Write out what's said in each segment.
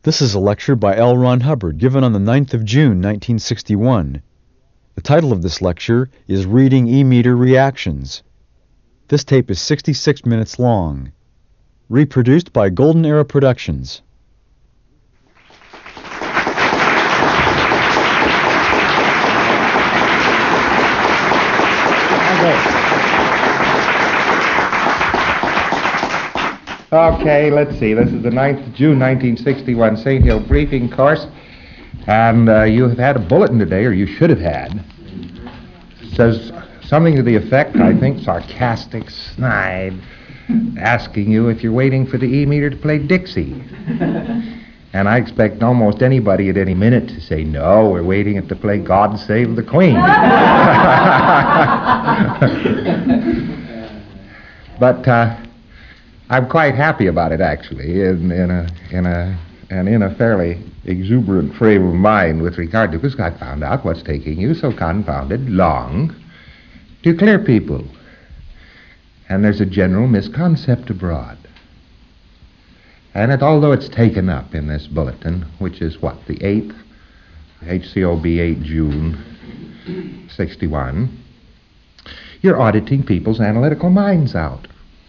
This is a lecture by L. Ron Hubbard given on the 9th of June, 1961. The title of this lecture is Reading E-meter Reactions. This tape is 66 minutes long. Reproduced by Golden Era Productions. Okay, let's see. This is the 9th of June, 1961 St. Hill briefing course. And you have had a bulletin today, or you should have had. It says something to the effect, I think, sarcastic, snide, asking you if you're waiting for the E-meter to play Dixie. And I expect almost anybody at any minute to say, no, we're waiting it to play God Save the Queen. But I'm quite happy about it, actually, in a fairly exuberant frame of mind with regard to, because I found out what's taking you so confounded long to clear people. And there's a general misconcept abroad. And although it's taken up in this bulletin, which is what, the 8th, HCOB 8 June 61, you're auditing people's analytical minds out.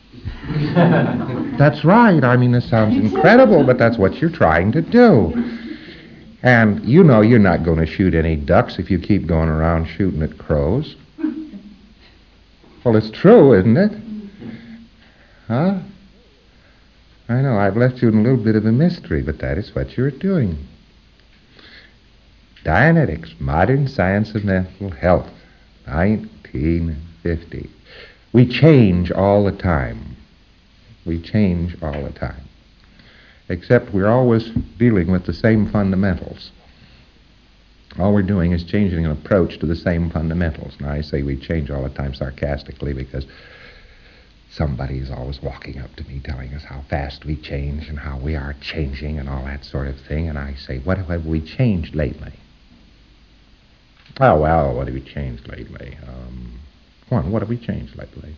That's right. I mean, this sounds incredible, but that's what you're trying to do. And you know you're not going to shoot any ducks if you keep going around shooting at crows. Well, it's true, isn't it? Huh? I know, I've left you in a little bit of a mystery, but that is what you're doing. Dianetics, Modern Science of Mental Health, 1950. We change all the time. We change all the time. Except we're always dealing with the same fundamentals. All we're doing is changing an approach to the same fundamentals. Now, I say we change all the time sarcastically because somebody is always walking up to me telling us how fast we change and how we are changing and all that sort of thing. And I say, what have we changed lately? Oh, well, what have we changed lately? Come on, what have we changed lately?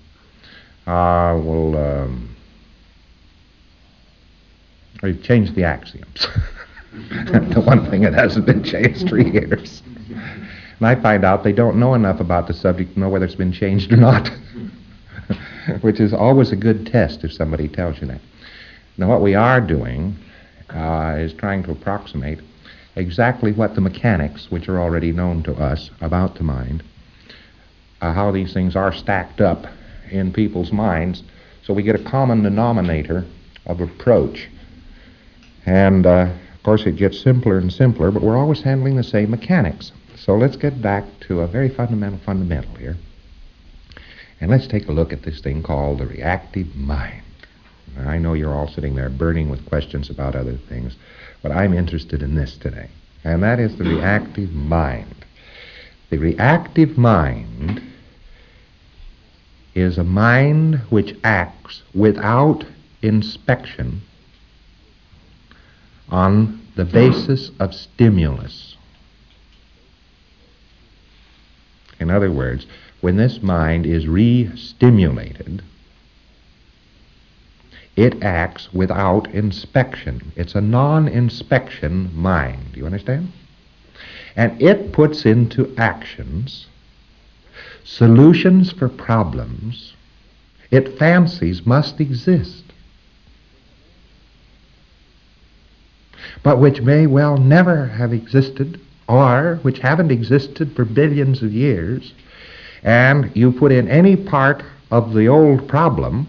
We've changed the axioms. The one thing that hasn't been changed 3 years. And I find out they don't know enough about the subject to know whether it's been changed or not. Which is always a good test if somebody tells you that. Now, what we are doing is trying to approximate exactly what the mechanics, which are already known to us about the mind, how these things are stacked up in people's minds, so we get a common denominator of approach. And, of course, it gets simpler and simpler, but we're always handling the same mechanics. So let's get back to a very fundamental here. And let's take a look at this thing called the reactive mind. Now, I know you're all sitting there burning with questions about other things, but I'm interested in this today, and that is the reactive mind. The reactive mind is a mind which acts without inspection on the basis of stimulus. In other words, when this mind is re-stimulated, it acts without inspection. It's a non-inspection mind. Do you understand? And it puts into actions solutions for problems it fancies must exist, but which may well never have existed, or which haven't existed for billions of years. And you put in any part of the old problem,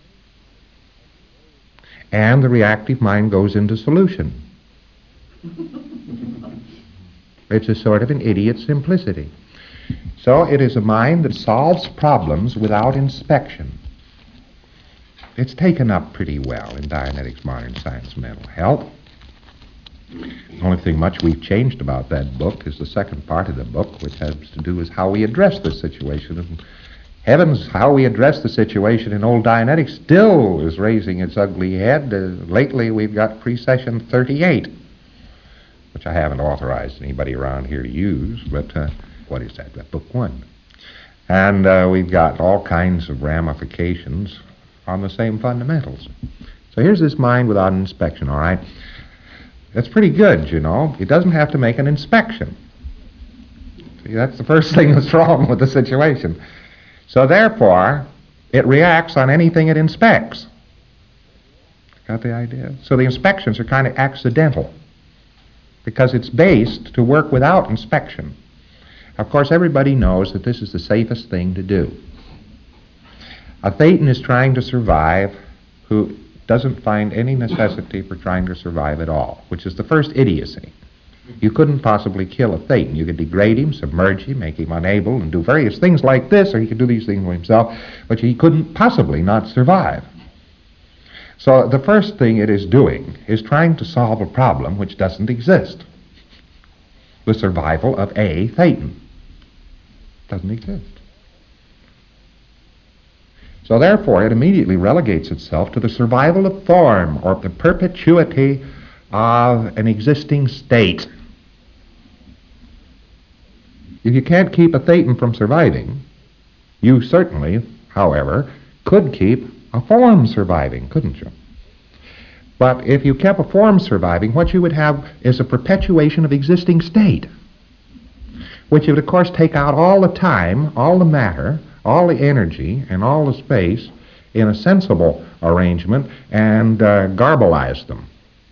and the reactive mind goes into solution. It's a sort of an idiot simplicity. So it is a mind that solves problems without inspection. It's taken up pretty well in Dianetics, Modern Science, Mental Health. The only thing much we've changed about that book is the second part of the book, which has to do with how we address the situation. And heavens, how we address the situation in old Dianetics still is raising its ugly head. Lately we've got Precession 38, which I haven't authorized anybody around here to use, but what is that? Book 1. And we've got all kinds of ramifications on the same fundamentals. So here's this mind without inspection, all right? That's pretty good, you know. It doesn't have to make an inspection. See, that's the first thing that's wrong with the situation. So therefore, it reacts on anything it inspects. Got the idea? So the inspections are kind of accidental because it's based to work without inspection. Of course, everybody knows that this is the safest thing to do. A Thetan is trying to survive who doesn't find any necessity for trying to survive at all, which is the first idiocy. You couldn't possibly kill a Thetan. You could degrade him, submerge him, make him unable, and do various things like this, or he could do these things for himself, but he couldn't possibly not survive. So the first thing it is doing is trying to solve a problem which doesn't exist. The survival of a Thetan doesn't exist. So therefore, it immediately relegates itself to the survival of form, or the perpetuity of an existing state. If you can't keep a Thetan from surviving, you certainly, however, could keep a form surviving, couldn't you? But if you kept a form surviving, what you would have is a perpetuation of existing state, which would, of course, take out all the time, all the matter, all the energy, and all the space in a sensible arrangement and garbleize them.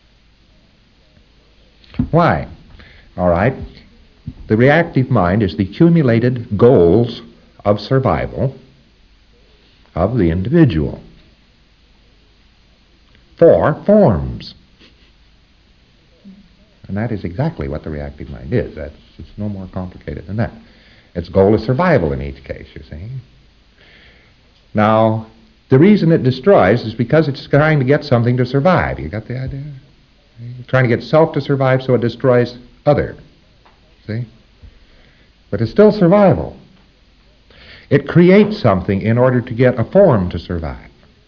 Why? All right. The reactive mind is the accumulated goals of survival of the individual. 4 forms. And that is exactly what the reactive mind is. It's no more complicated than that. Its goal is survival in each case, you see. Now, the reason it destroys is because it's trying to get something to survive. You got the idea? It's trying to get self to survive, so it destroys other. See? But it's still survival. It creates something in order to get a form to survive.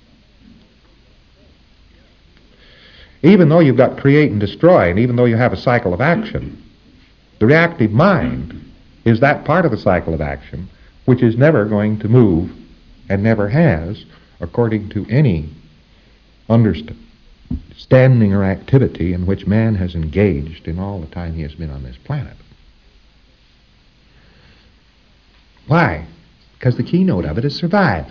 Even though you've got create and destroy, and even though you have a cycle of action, the reactive mind is that part of the cycle of action which is never going to move and never has, according to any understanding or activity in which man has engaged in all the time he has been on this planet. Why? Because the keynote of it is survive.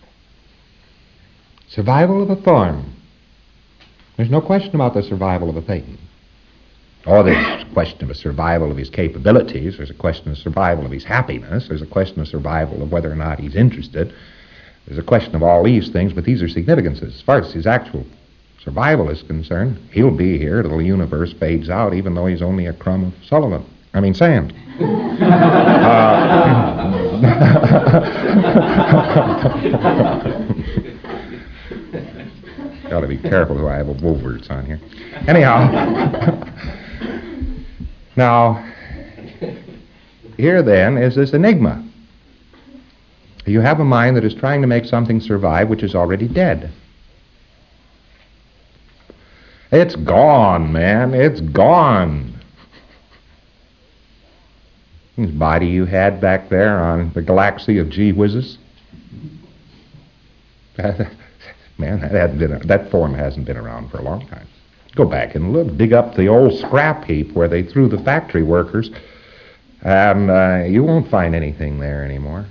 Survival of a form. There's no question about the survival of a Thetan. Or there's a question of a survival of his capabilities. There's a question of survival of his happiness. There's a question of survival of whether or not he's interested. There's a question of all these things, but these are significances. As far as his actual survival is concerned, he'll be here till the universe fades out, even though he's only a crumb of sand. Got to be careful who I have words on here. Anyhow, now, here then is this enigma. You have a mind that is trying to make something survive which is already dead. It's gone, man. It's gone. This body you had back there on the galaxy of gee whizzes. Man, that form hasn't been around for a long time. Go back and look, dig up the old scrap heap where they threw the factory workers, and you won't find anything there anymore.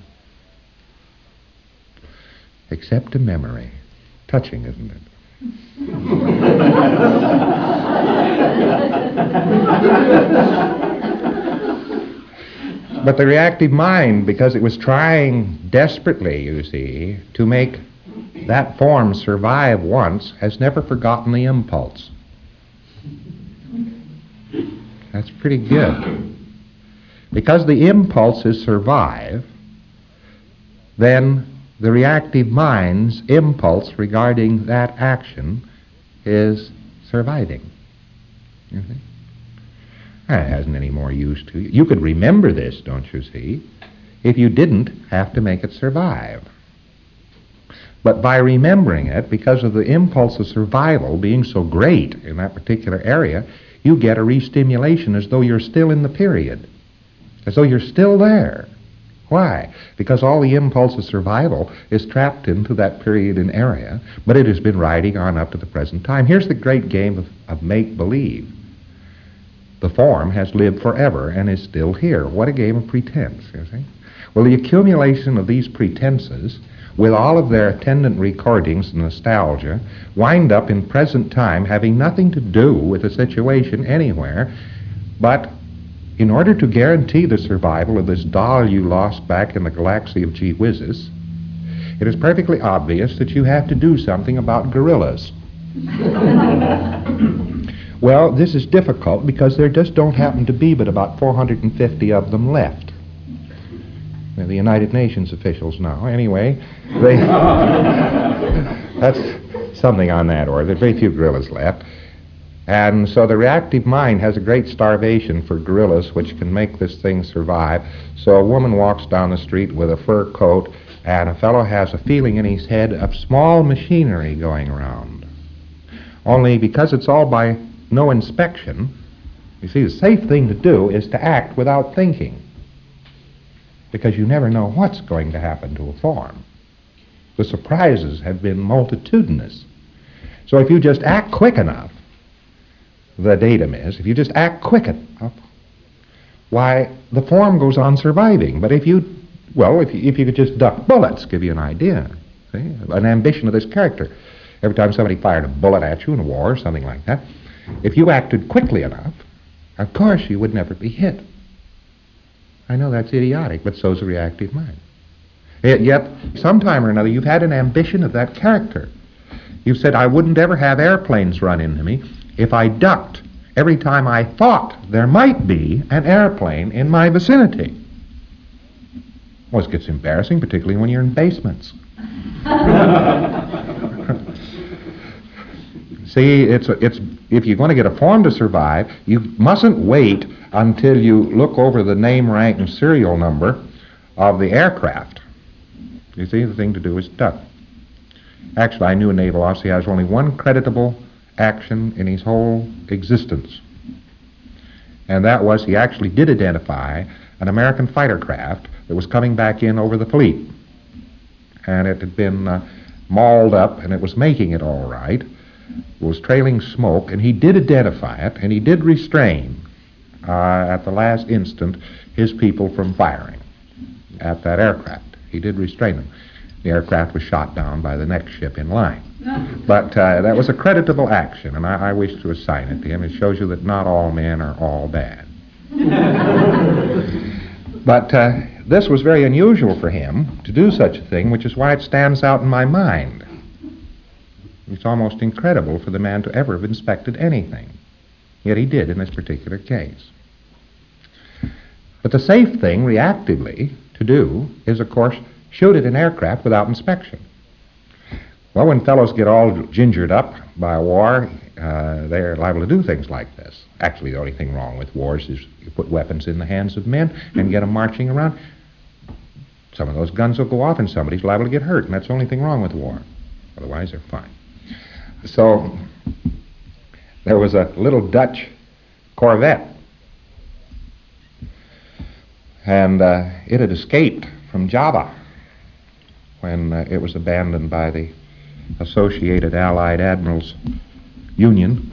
Except a memory. Touching, isn't it? But the reactive mind, because it was trying desperately, you see, to make that form survive once, has never forgotten the impulse. That's pretty good. Because the impulses survive, then the reactive mind's impulse regarding that action is surviving. You see? It hasn't any more use to you. You could remember this, don't you see, if you didn't have to make it survive. But by remembering it, because of the impulse of survival being so great in that particular area, you get a re-stimulation as though you're still in the period, as though you're still there. Why? Because all the impulse of survival is trapped into that period and area, but it has been riding on up to the present time. Here's the great game of make-believe. The form has lived forever and is still here. What a game of pretense, you see. Well, the accumulation of these pretenses, with all of their attendant recordings and nostalgia, wind up in present time having nothing to do with the situation anywhere, but in order to guarantee the survival of this doll you lost back in the galaxy of gee whizzes, it is perfectly obvious that you have to do something about gorillas. Well, this is difficult because there just don't happen to be but about 450 of them left. They're the United Nations officials now. Anyway, that's something on that order. There are very few gorillas left. And so the reactive mind has a great starvation for gorillas, which can make this thing survive. So a woman walks down the street with a fur coat, and a fellow has a feeling in his head of small machinery going around. Only because it's all by no inspection, you see, the safe thing to do is to act without thinking, because you never know what's going to happen to a form. The surprises have been multitudinous. So if you just act quick enough, the datum is, if you just act quick enough, why, the form goes on surviving. But if you could just duck bullets, give you an idea, see, an ambition of this character. Every time somebody fired a bullet at you in a war or something like that, if you acted quickly enough, of course you would never be hit. I know that's idiotic, but so's the reactive mind. Yet, sometime or another, you've had an ambition of that character. You've said, I wouldn't ever have airplanes run into me if I ducked every time I thought there might be an airplane in my vicinity. Well, it gets embarrassing, particularly when you're in basements. See, it's if you're going to get a form to survive, you mustn't wait until you look over the name, rank, and serial number of the aircraft. You see, the thing to do is duck. Actually, I knew a naval officer who has only one creditable action in his whole existence. And that was he actually did identify an American fighter craft that was coming back in over the fleet. And it had been mauled up, and it was making it all right. It was trailing smoke, and he did identify it, and he did restrain, at the last instant, his people from firing at that aircraft. He did restrain them. The aircraft was shot down by the next ship in line. But that was a creditable action, and I wish to assign it to him. It shows you that not all men are all bad. But this was very unusual for him to do such a thing, which is why it stands out in my mind. It's almost incredible for the man to ever have inspected anything. Yet he did in this particular case. But the safe thing, reactively, to do is, of course, shoot at an aircraft without inspection. Well, when fellows get all gingered up by a war, they're liable to do things like this. Actually, the only thing wrong with wars is you put weapons in the hands of men and get them marching around. Some of those guns will go off and somebody's liable to get hurt, and that's the only thing wrong with war. Otherwise, they're fine. So, there was a little Dutch Corvette, and it had escaped from Java when it was abandoned by the Associated Allied Admirals Union.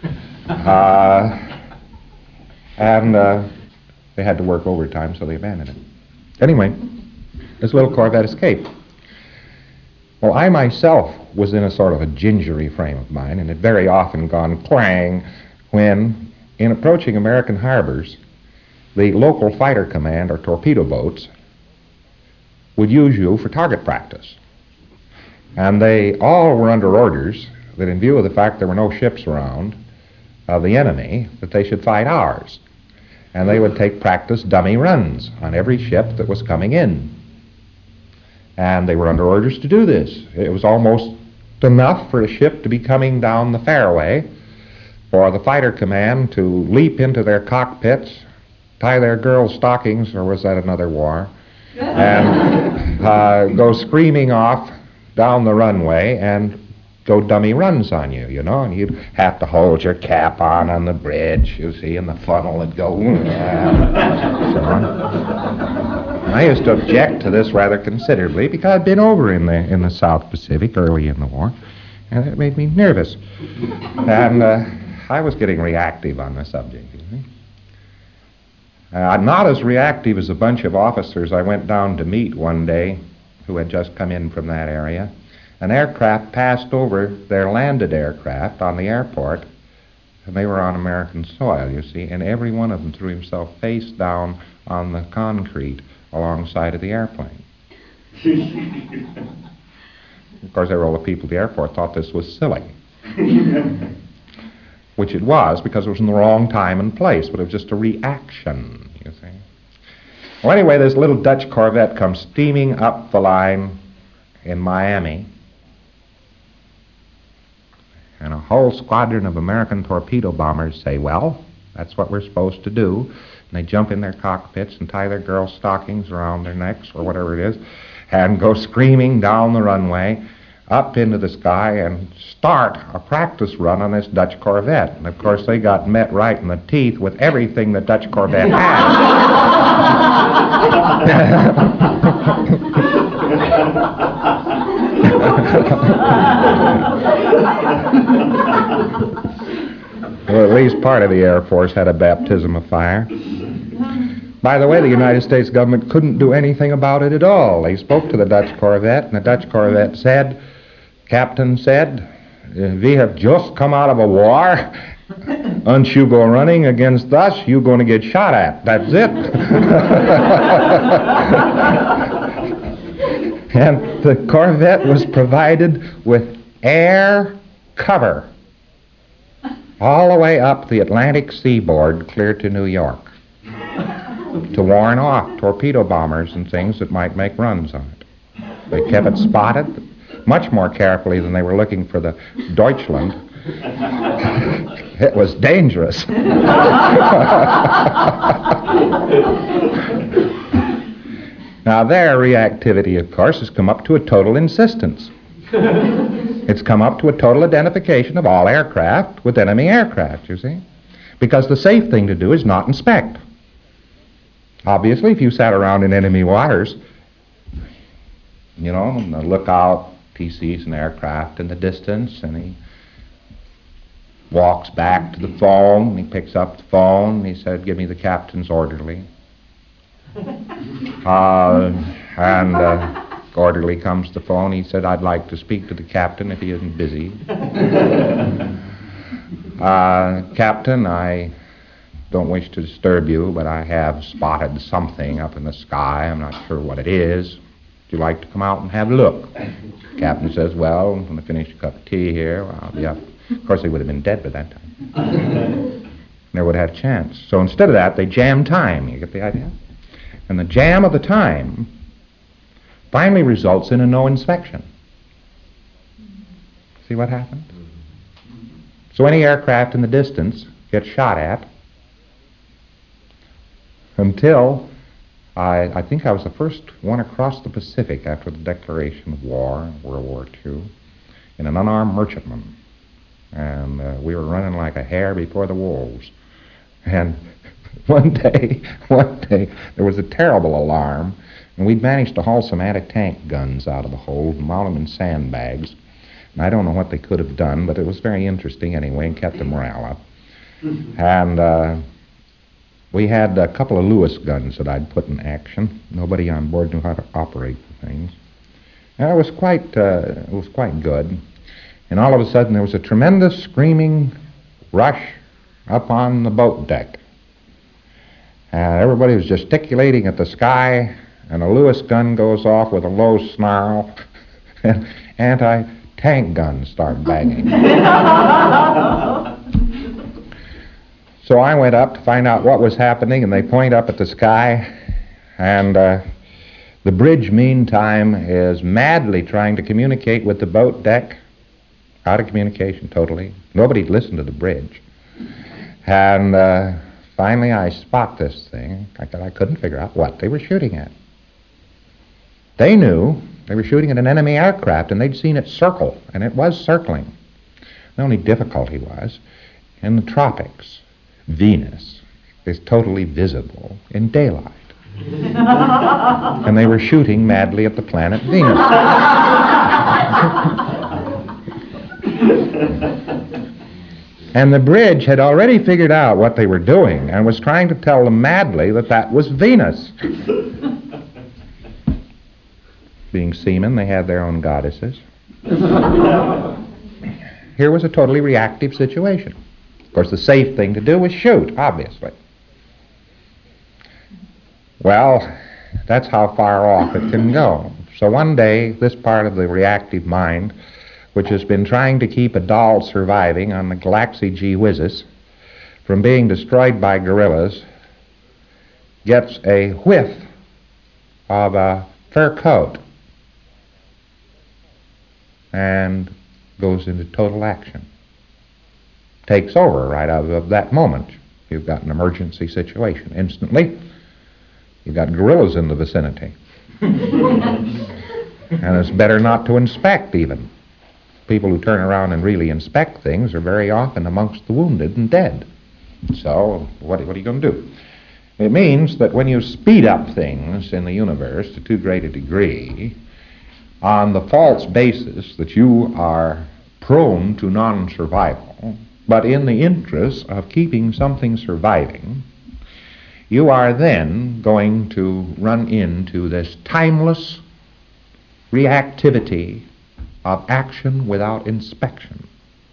And they had to work overtime, so they abandoned it. Anyway, this little Corvette escaped. Well, I myself was in a sort of a gingery frame of mind, and had very often gone clang when, in approaching American harbors, the local fighter command or torpedo boats would use you for target practice. And they all were under orders that, in view of the fact there were no ships around of the enemy, that they should fight ours. And they would take practice dummy runs on every ship that was coming in. And they were under orders to do this. It was almost enough for a ship to be coming down the fairway for the fighter command to leap into their cockpits, tie their girls' stockings, or was that another war, and go screaming off down the runway and go dummy runs on you, you know, and you'd have to hold your cap on the bridge, you see, and the funnel would go, so on. I used to object to this rather considerably because I'd been over in the South Pacific early in the war, and it made me nervous. And I was getting reactive on the subject, you see. Not as reactive as a bunch of officers I went down to meet one day who had just come in from that area. An aircraft passed over their landed aircraft on the airport, and they were on American soil, you see, and every one of them threw himself face down on the concrete alongside of the airplane. Of course, all the people at the airport thought this was silly. Which it was, because it was in the wrong time and place, but it was just a reaction, you see. Well, anyway, this little Dutch Corvette comes steaming up the line in Miami, and a whole squadron of American torpedo bombers say, well, that's what we're supposed to do. And they jump in their cockpits and tie their girls' stockings around their necks, or whatever it is, and go screaming down the runway up into the sky and start a practice run on this Dutch Corvette. And of course they got met right in the teeth with everything the Dutch Corvette Well, at least part of the Air Force had a baptism of fire. By the way, the United States government couldn't do anything about it at all. They spoke to the Dutch Corvette, and the Dutch Corvette said, Captain said, we have just come out of a war. Once you go running against us, you're going to get shot at. That's it. And the Corvette was provided with air cover all the way up the Atlantic seaboard clear to New York to warn off torpedo bombers and things that might make runs on it. They kept it spotted much more carefully than they were looking for the Deutschland. It was dangerous. Now their reactivity, of course, has come up to a total insistence. It's come up to a total identification of all aircraft with enemy aircraft, you see. Because the safe thing to do is not inspect. Obviously, if you sat around in enemy waters, you know, and the lookout, he sees an aircraft in the distance, and he walks back to the phone, and he picks up the phone, and he said, give me the captain's orderly. Orderly comes to the phone. He said, I'd like to speak to the captain if he isn't busy. Captain, I don't wish to disturb you, but I have spotted something up in the sky. I'm not sure what it is. Would you like to come out and have a look? The captain says, well, I'm going to finish a cup of tea here. I'll be up. Of course, they would have been dead by that time. Never would have had a chance. So instead of that, they jam time. You get the idea? And the jam of the time finally results in a no inspection. See what happened? So any aircraft in the distance gets shot at until I think I was the first one across the Pacific after the declaration of war, World War II, in an unarmed merchantman. And we were running like a hare before the wolves. And one day, there was a terrible alarm, and we'd managed to haul some anti-tank guns out of the hold and mount them in sandbags. And I don't know what they could have done, but it was very interesting anyway and kept the morale up. And we had a couple of Lewis guns that I'd put in action. Nobody on board knew how to operate the things. And it was quite good. And all of a sudden there was a tremendous screaming rush up on the boat deck. Everybody was gesticulating at the sky, and a Lewis gun goes off with a low snarl, and anti-tank guns start banging. So I went up to find out what was happening, and they point up at the sky, and the bridge, meantime, is madly trying to communicate with the boat deck. Out of communication, totally. Nobody'd listened to the bridge. And finally I spot this thing. I couldn't figure out what they were shooting at. They knew they were shooting at an enemy aircraft, and they'd seen it circle, and it was circling. The only difficulty was, in the tropics, Venus is totally visible in daylight. And they were shooting madly at the planet Venus. And the bridge had already figured out what they were doing and was trying to tell them madly that that was Venus. Being seamen, they had their own goddesses. Here was a totally reactive situation. Of course, the safe thing to do was shoot, obviously. Well, that's how far off it can go. So one day, this part of the reactive mind, which has been trying to keep a doll surviving on the galaxy gee whizzes from being destroyed by guerrillas, gets a whiff of a fur coat and goes into total action. Takes over right out of that moment. You've got an emergency situation. Instantly, you've got guerrillas in the vicinity. And it's better not to inspect even. People who turn around and really inspect things are very often amongst the wounded and dead. So, what are you going to do? It means that when you speed up things in the universe to too great a degree, on the false basis that you are prone to non-survival, but in the interest of keeping something surviving, you are then going to run into this timeless reactivity of action without inspection.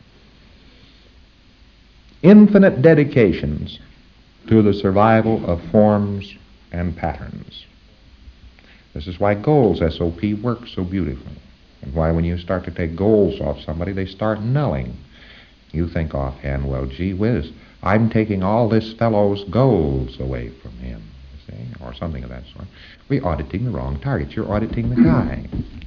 Infinite dedications to the survival of forms and patterns. This is why Gold's SOP works so beautifully, and why when you start to take goals off somebody, they start nulling. You think offhand, well, gee whiz, I'm taking all this fellow's goals away from him, you see, or something of that sort. We're auditing the wrong target. You're auditing the guy.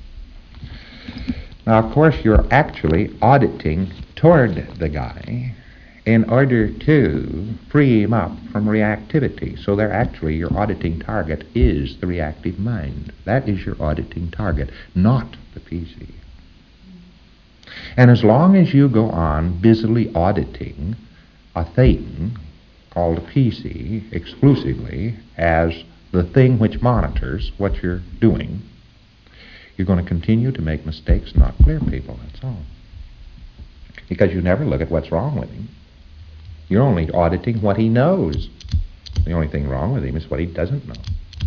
Now, of course, you're actually auditing toward the guy in order to free him up from reactivity. So they're actually, your auditing target is the reactive mind. That is your auditing target, not the PC. And as long as you go on busily auditing a thetan called a PC exclusively as the thing which monitors what you're doing, you're going to continue to make mistakes, not clear people, that's all. Because you never look at what's wrong with him. You're only auditing what he knows. The only thing wrong with him is what he doesn't know.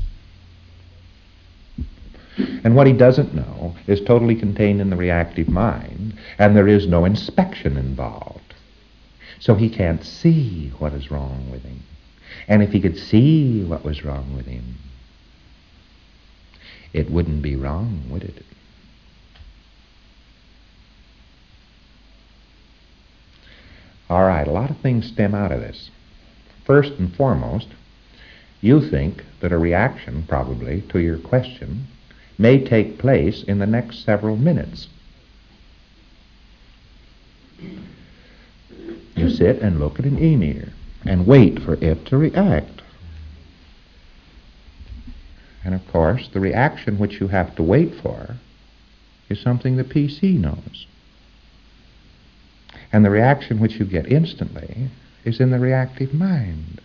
And what he doesn't know is totally contained in the reactive mind, and there is no inspection involved. So he can't see what is wrong with him. And if he could see what was wrong with him, it wouldn't be wrong, would it? All right, a lot of things stem out of this. First and foremost, you think that a reaction, probably, to your question may take place in the next several minutes. You sit and look at an e-meter and wait for it to react. And of course, the reaction which you have to wait for is something the PC knows. And the reaction which you get instantly is in the reactive mind.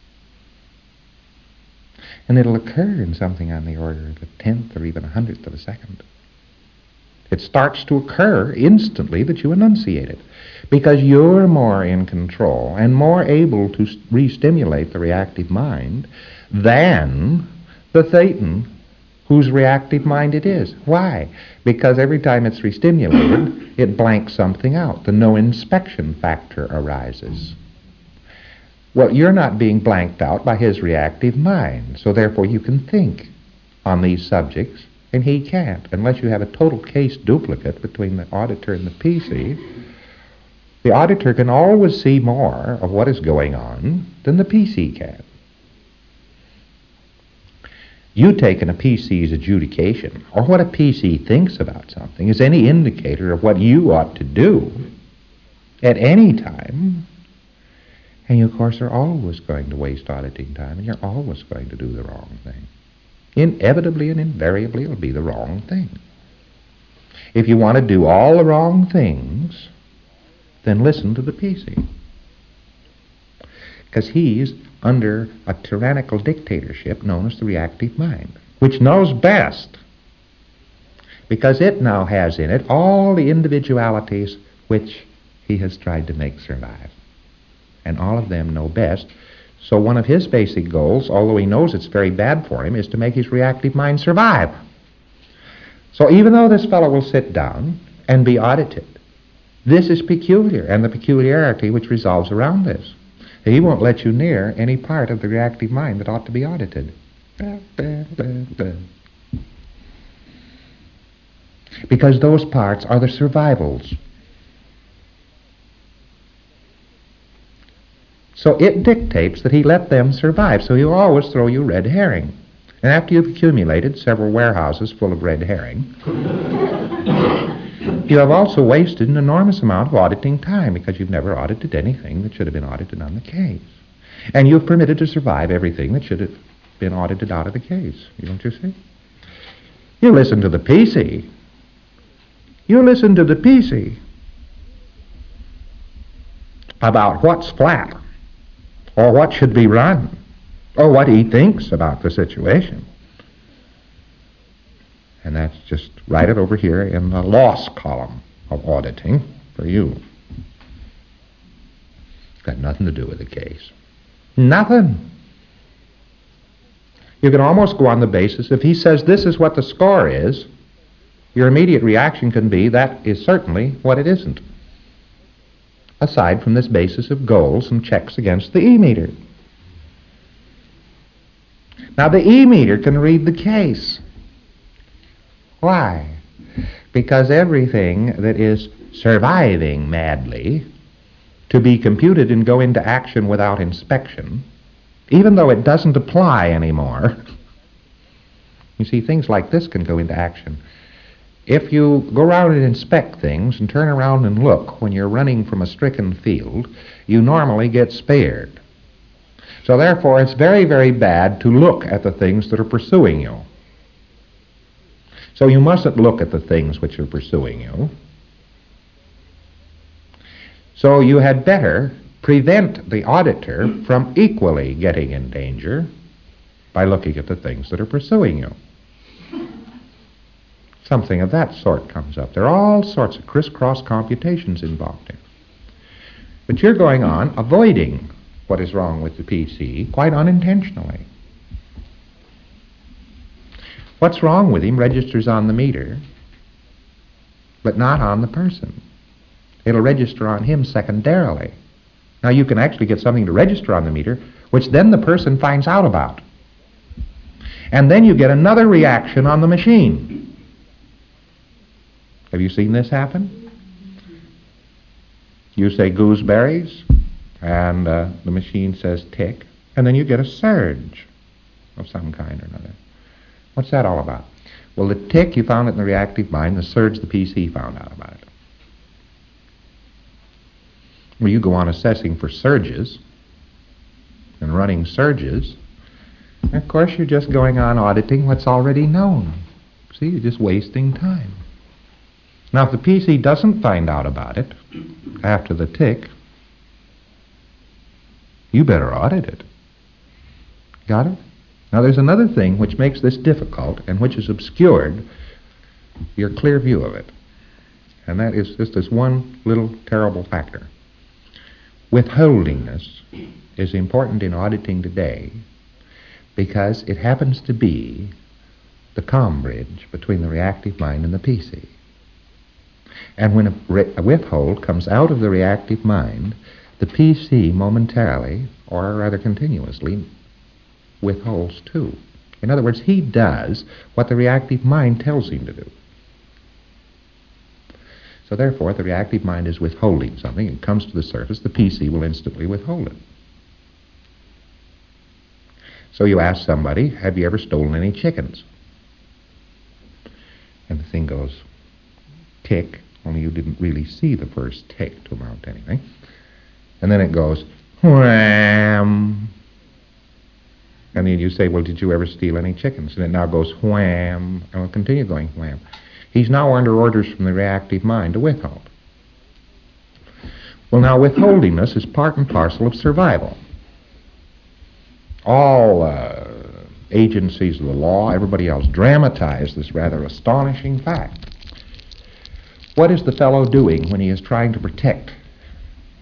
And it'll occur in something on the order of a tenth or even a hundredth of a second. It starts to occur instantly that you enunciate it, because you're more in control and more able to re-stimulate the reactive mind than the thetan whose reactive mind it is. Why? Because every time it's re-stimulated, it blanks something out. The no inspection factor arises. Well, you're not being blanked out by his reactive mind, so therefore you can think on these subjects, and he can't. Unless you have a total case duplicate between the auditor and the PC, the auditor can always see more of what is going on than the PC can. You taking a PC's adjudication, or what a PC thinks about something, is any indicator of what you ought to do at any time. And you, of course, are always going to waste auditing time, and you're always going to do the wrong thing. Inevitably and invariably, it'll be the wrong thing. If you want to do all the wrong things, then listen to the PC. Because he's under a tyrannical dictatorship known as the reactive mind, which knows best, because it now has in it all the individualities which he has tried to make survive. And all of them know best. So one of his basic goals, although he knows it's very bad for him, is to make his reactive mind survive. So even though this fellow will sit down and be audited, this is peculiar, and the peculiarity which resolves around this. He won't let you near any part of the reactive mind that ought to be audited. Because those parts are the survivals. So it dictates that he let them survive. So he'll always throw you red herring. And after you've accumulated several warehouses full of red herring, you have also wasted an enormous amount of auditing time because you've never audited anything that should have been audited on the case. And you've permitted to survive everything that should have been audited out of the case. Don't you see? You listen to the PC. You listen to the PC about what's flat, or what should be run, or what he thinks about the situation. And that's just write it over here in the loss column of auditing for you. It's got nothing to do with the case. Nothing. You can almost go on the basis, if he says this is what the score is, your immediate reaction can be that is certainly what it isn't. Aside from this basis of goals and checks against the E-meter. Now the E-meter can read the case. Why? Because everything that is surviving madly to be computed and go into action without inspection, even though it doesn't apply anymore, you see, things like this can go into action. If you go around and inspect things and turn around and look when you're running from a stricken field, you normally get spared. So therefore, it's very, very bad to look at the things that are pursuing you. So you mustn't look at the things which are pursuing you. So you had better prevent the auditor from equally getting in danger by looking at the things that are pursuing you. Something of that sort comes up. There are all sorts of crisscross computations involved here. But you're going on avoiding what is wrong with the PC quite unintentionally. What's wrong with him registers on the meter, but not on the person. It'll register on him secondarily. Now you can actually get something to register on the meter, which then the person finds out about. And then you get another reaction on the machine. Have you seen this happen? You say gooseberries, and the machine says tick, and then you get a surge of some kind or another. What's that all about? Well, the tick, you found it in the reactive mind. The surge, the PC found out about it. Well, you go on assessing for surges and running surges. And of course, you're just going on auditing what's already known. See, you're just wasting time. Now, if the PC doesn't find out about it after the tick, you better audit it. Got it? Now, there's another thing which makes this difficult and which has obscured your clear view of it. And that is just this one little terrible factor. Withholdingness is important in auditing today because it happens to be the comm bridge between the reactive mind and the PC. And when a withhold comes out of the reactive mind, the PC momentarily, or rather continuously, withholds too. In other words, he does what the reactive mind tells him to do. So therefore, if the reactive mind is withholding something, it comes to the surface, the PC will instantly withhold it. So you ask somebody, have you ever stolen any chickens? And the thing goes, tick, only you didn't really see the first tick to amount to anything. And then it goes, wham. And then you say, well, did you ever steal any chickens? And it now goes wham, and will continue going wham. He's now under orders from the reactive mind to withhold. Well, now, withholdingness is part and parcel of survival. All agencies of the law, everybody else, dramatize this rather astonishing fact. What is the fellow doing when he is trying to protect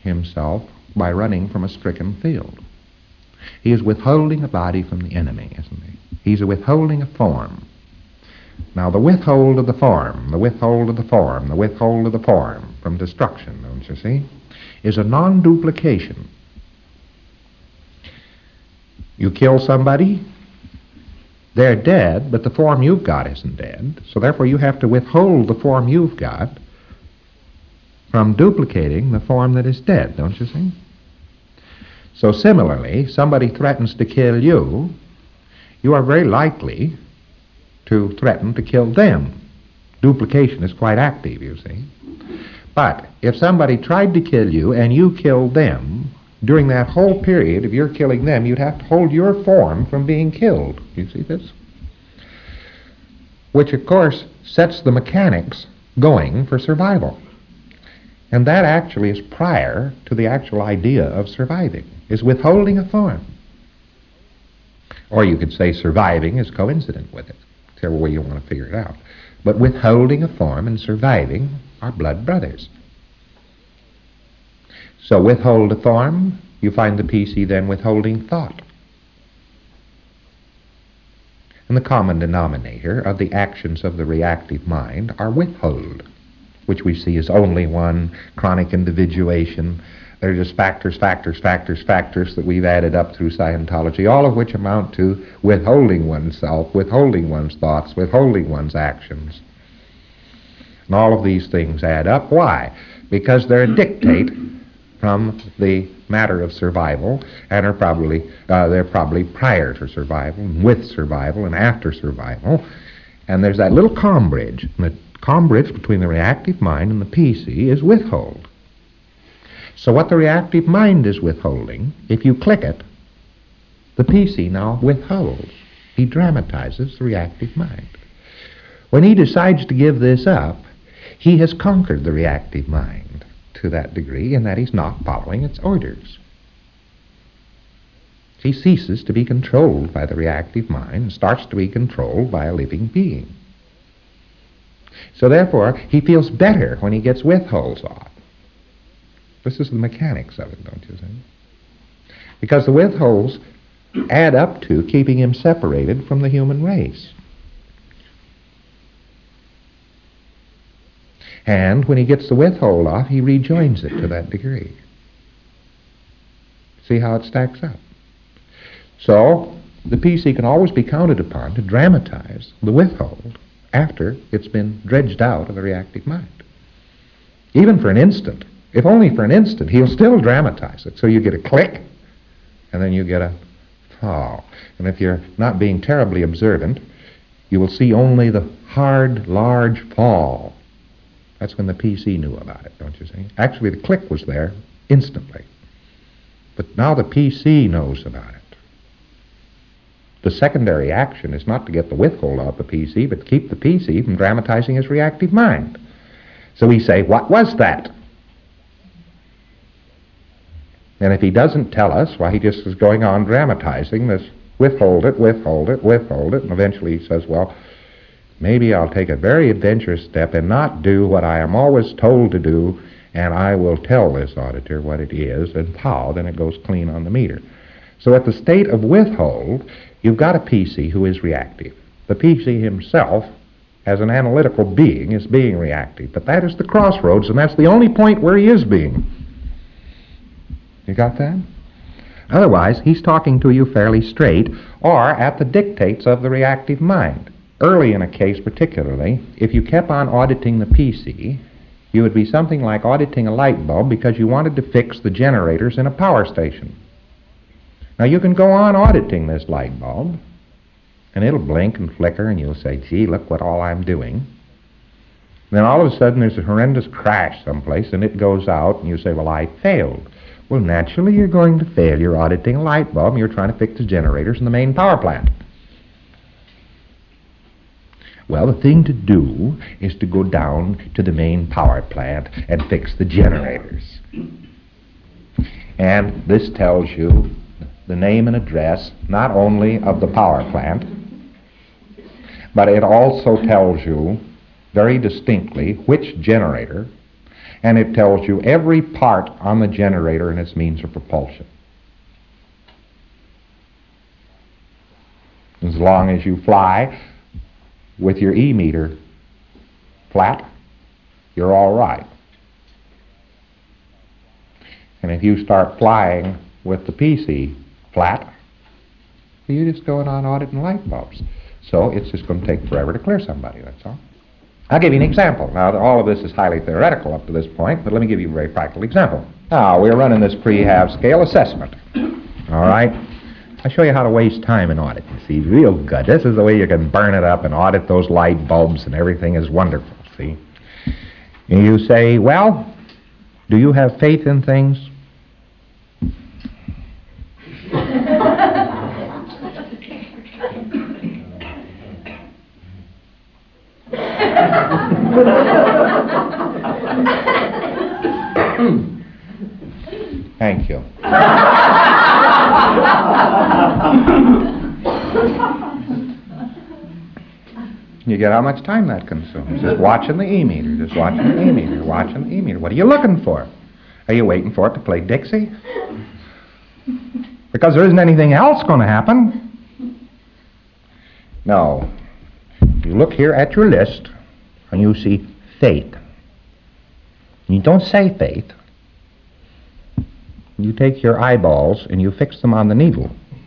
himself by running from a stricken field. He is withholding a body from the enemy, isn't he? He's withholding a form. Now the withhold of the form, the withhold of the form, the withhold of the form from destruction, don't you see, is a non-duplication. You kill somebody, they're dead, but the form you've got isn't dead, so therefore you have to withhold the form you've got from duplicating the form that is dead, don't you see? So similarly, somebody threatens to kill you, you are very likely to threaten to kill them. Duplication is quite active, you see. But if somebody tried to kill you and you killed them, during that whole period of your killing them, you'd have to hold your form from being killed. You see this? Which, of course, sets the mechanics going for survival. And that actually is prior to the actual idea of surviving, is withholding a form. Or you could say surviving is coincident with it, whichever way you want to figure it out. But withholding a form and surviving are blood brothers. So withhold a form, you find the PC then withholding thought. And the common denominator of the actions of the reactive mind are withhold, which we see as only one chronic individuation. They're just factors that we've added up through Scientology, all of which amount to withholding oneself, withholding one's thoughts, withholding one's actions. And all of these things add up. Why? Because they're a dictate from the matter of survival, and they're probably prior to survival, and with survival, and after survival. And there's that little calm bridge. And the calm bridge between the reactive mind and the PC is withhold. So what the reactive mind is withholding, if you click it, the PC now withholds. He dramatizes the reactive mind. When he decides to give this up, he has conquered the reactive mind to that degree in that he's not following its orders. He ceases to be controlled by the reactive mind and starts to be controlled by a living being. So therefore, he feels better when he gets withholds off. This is the mechanics of it, don't you see? Because the withholds add up to keeping him separated from the human race. And when he gets the withhold off, he rejoins it to that degree. See how it stacks up? So, the PC can always be counted upon to dramatize the withhold after it's been dredged out of the reactive mind. Even for an instant. If only for an instant, he'll still dramatize it. So you get a click, and then you get a fall. And if you're not being terribly observant, you will see only the hard, large fall. That's when the PC knew about it, don't you see? Actually, the click was there instantly. But now the PC knows about it. The secondary action is not to get the withhold off the PC, but to keep the PC from dramatizing his reactive mind. So we say, what was that? And if he doesn't tell us, why, he just is going on dramatizing this, withhold it, and eventually he says, well, maybe I'll take a very adventurous step and not do what I am always told to do, and I will tell this auditor what it is and how, then it goes clean on the meter. So at the state of withhold, you've got a PC who is reactive. The PC himself, as an analytical being, is being reactive. But that is the crossroads, and that's the only point where he is being. You got that? Otherwise, he's talking to you fairly straight, or at the dictates of the reactive mind. Early in a case particularly, if you kept on auditing the PC, you would be something like auditing a light bulb because you wanted to fix the generators in a power station. Now you can go on auditing this light bulb, and it'll blink and flicker, and you'll say, gee, look what all I'm doing. Then all of a sudden there's a horrendous crash someplace, and it goes out, and you say, well, I failed. Well, naturally you're going to fail. You're auditing a light bulb, and you're trying to fix the generators in the main power plant. Well, the thing to do is to go down to the main power plant and fix the generators. And this tells you the name and address not only of the power plant, but it also tells you very distinctly which generator and it tells you every part on the generator and its means of propulsion. As long as you fly with your E-meter flat, you're all right. And if you start flying with the PC flat, you're just going on auditing light bulbs. So it's just going to take forever to clear somebody, that's all. I'll give you an example. Now, all of this is highly theoretical up to this point, but let me give you a very practical example. Now, we're running this pre-half scale assessment. All right? I'll show you how to waste time in audit. You see, real good. This is the way you can burn it up and audit those light bulbs, and everything is wonderful, see? And you say, well, do you have faith in things? Thank you. You get how much time that consumes. Just watching the E-meter, just watching the E-meter, watching the E-meter. What are you looking for? Are you waiting for it to play Dixie? Because there isn't anything else going to happen. No. You look here at your list, and you see faith. You don't say faith. You take your eyeballs and you fix them on the needle.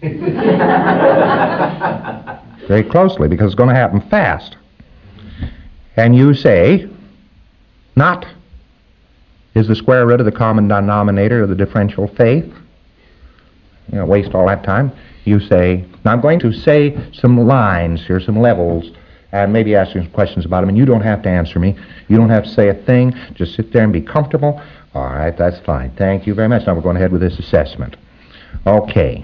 Very closely, because it's going to happen fast. And you say, not is the square root of the common denominator of the differential faith. You know, waste all that time. You say, now I'm going to say some lines here, some levels, and maybe ask you some questions about them, and you don't have to answer me. You don't have to say a thing. Just sit there and be comfortable. All right, that's fine. Thank you very much. Now we're going ahead with this assessment. Okay.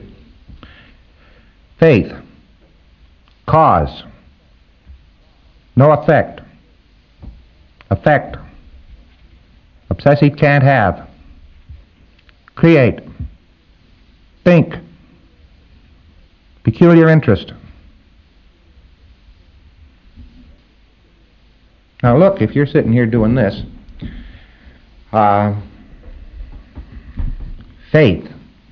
Faith. Cause. No effect. Effect. Obsessive can't have. Create. Think. Peculiar interest. Now look, if you're sitting here doing this, faith.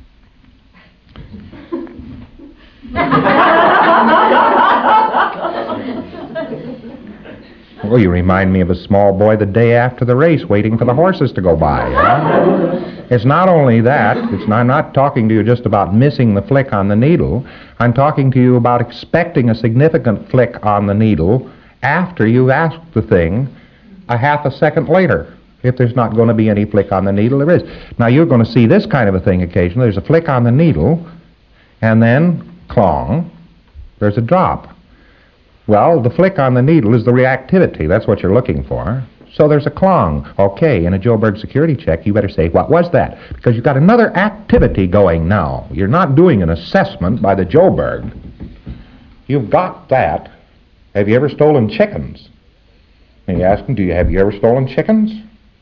Oh, you remind me of a small boy the day after the race waiting for the horses to go by. It's not only that. I'm not talking to you just about missing the flick on the needle. I'm talking to you about expecting a significant flick on the needle after you've asked the thing a half a second later. If there's not going to be any flick on the needle, there is. Now, you're going to see this kind of a thing occasionally. There's a flick on the needle, and then, clong, there's a drop. Well, the flick on the needle is the reactivity. That's what you're looking for. So there's a clong. Okay, in a Joburg security check, you better say, what was that? Because you've got another activity going now. You're not doing an assessment by the Joburg. You've got that. Have you ever stolen chickens? And you ask them, have you ever stolen chickens?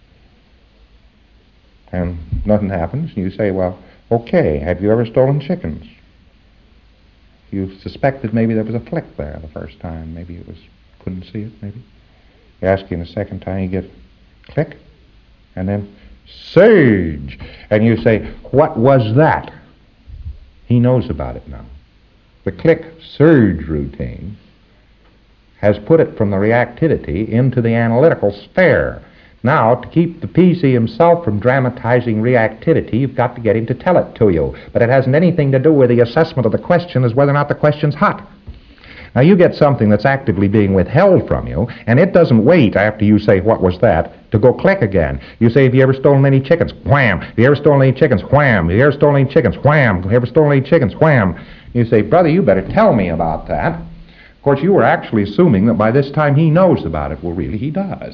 And nothing happens. And you say, well, okay, have you ever stolen chickens? You suspected maybe there was a flick there the first time. Maybe it was, couldn't see it, maybe. You ask him the second time, you get click, and then surge. And you say, what was that? He knows about it now. The click surge routine has put it from the reactivity into the analytical sphere. Now, to keep the PC himself from dramatizing reactivity, you've got to get him to tell it to you. But it hasn't anything to do with the assessment of the question as whether or not the question's hot. Now, you get something that's actively being withheld from you, and it doesn't wait after you say, what was that, to go click again. You say, have you ever stolen any chickens? Wham! Have you ever stolen any chickens? Wham! Have you ever stolen any chickens? Wham! Have you ever stolen any chickens? Wham! You say, brother, you better tell me about that. Of course, you were actually assuming that by this time he knows about it. Well, really, he does.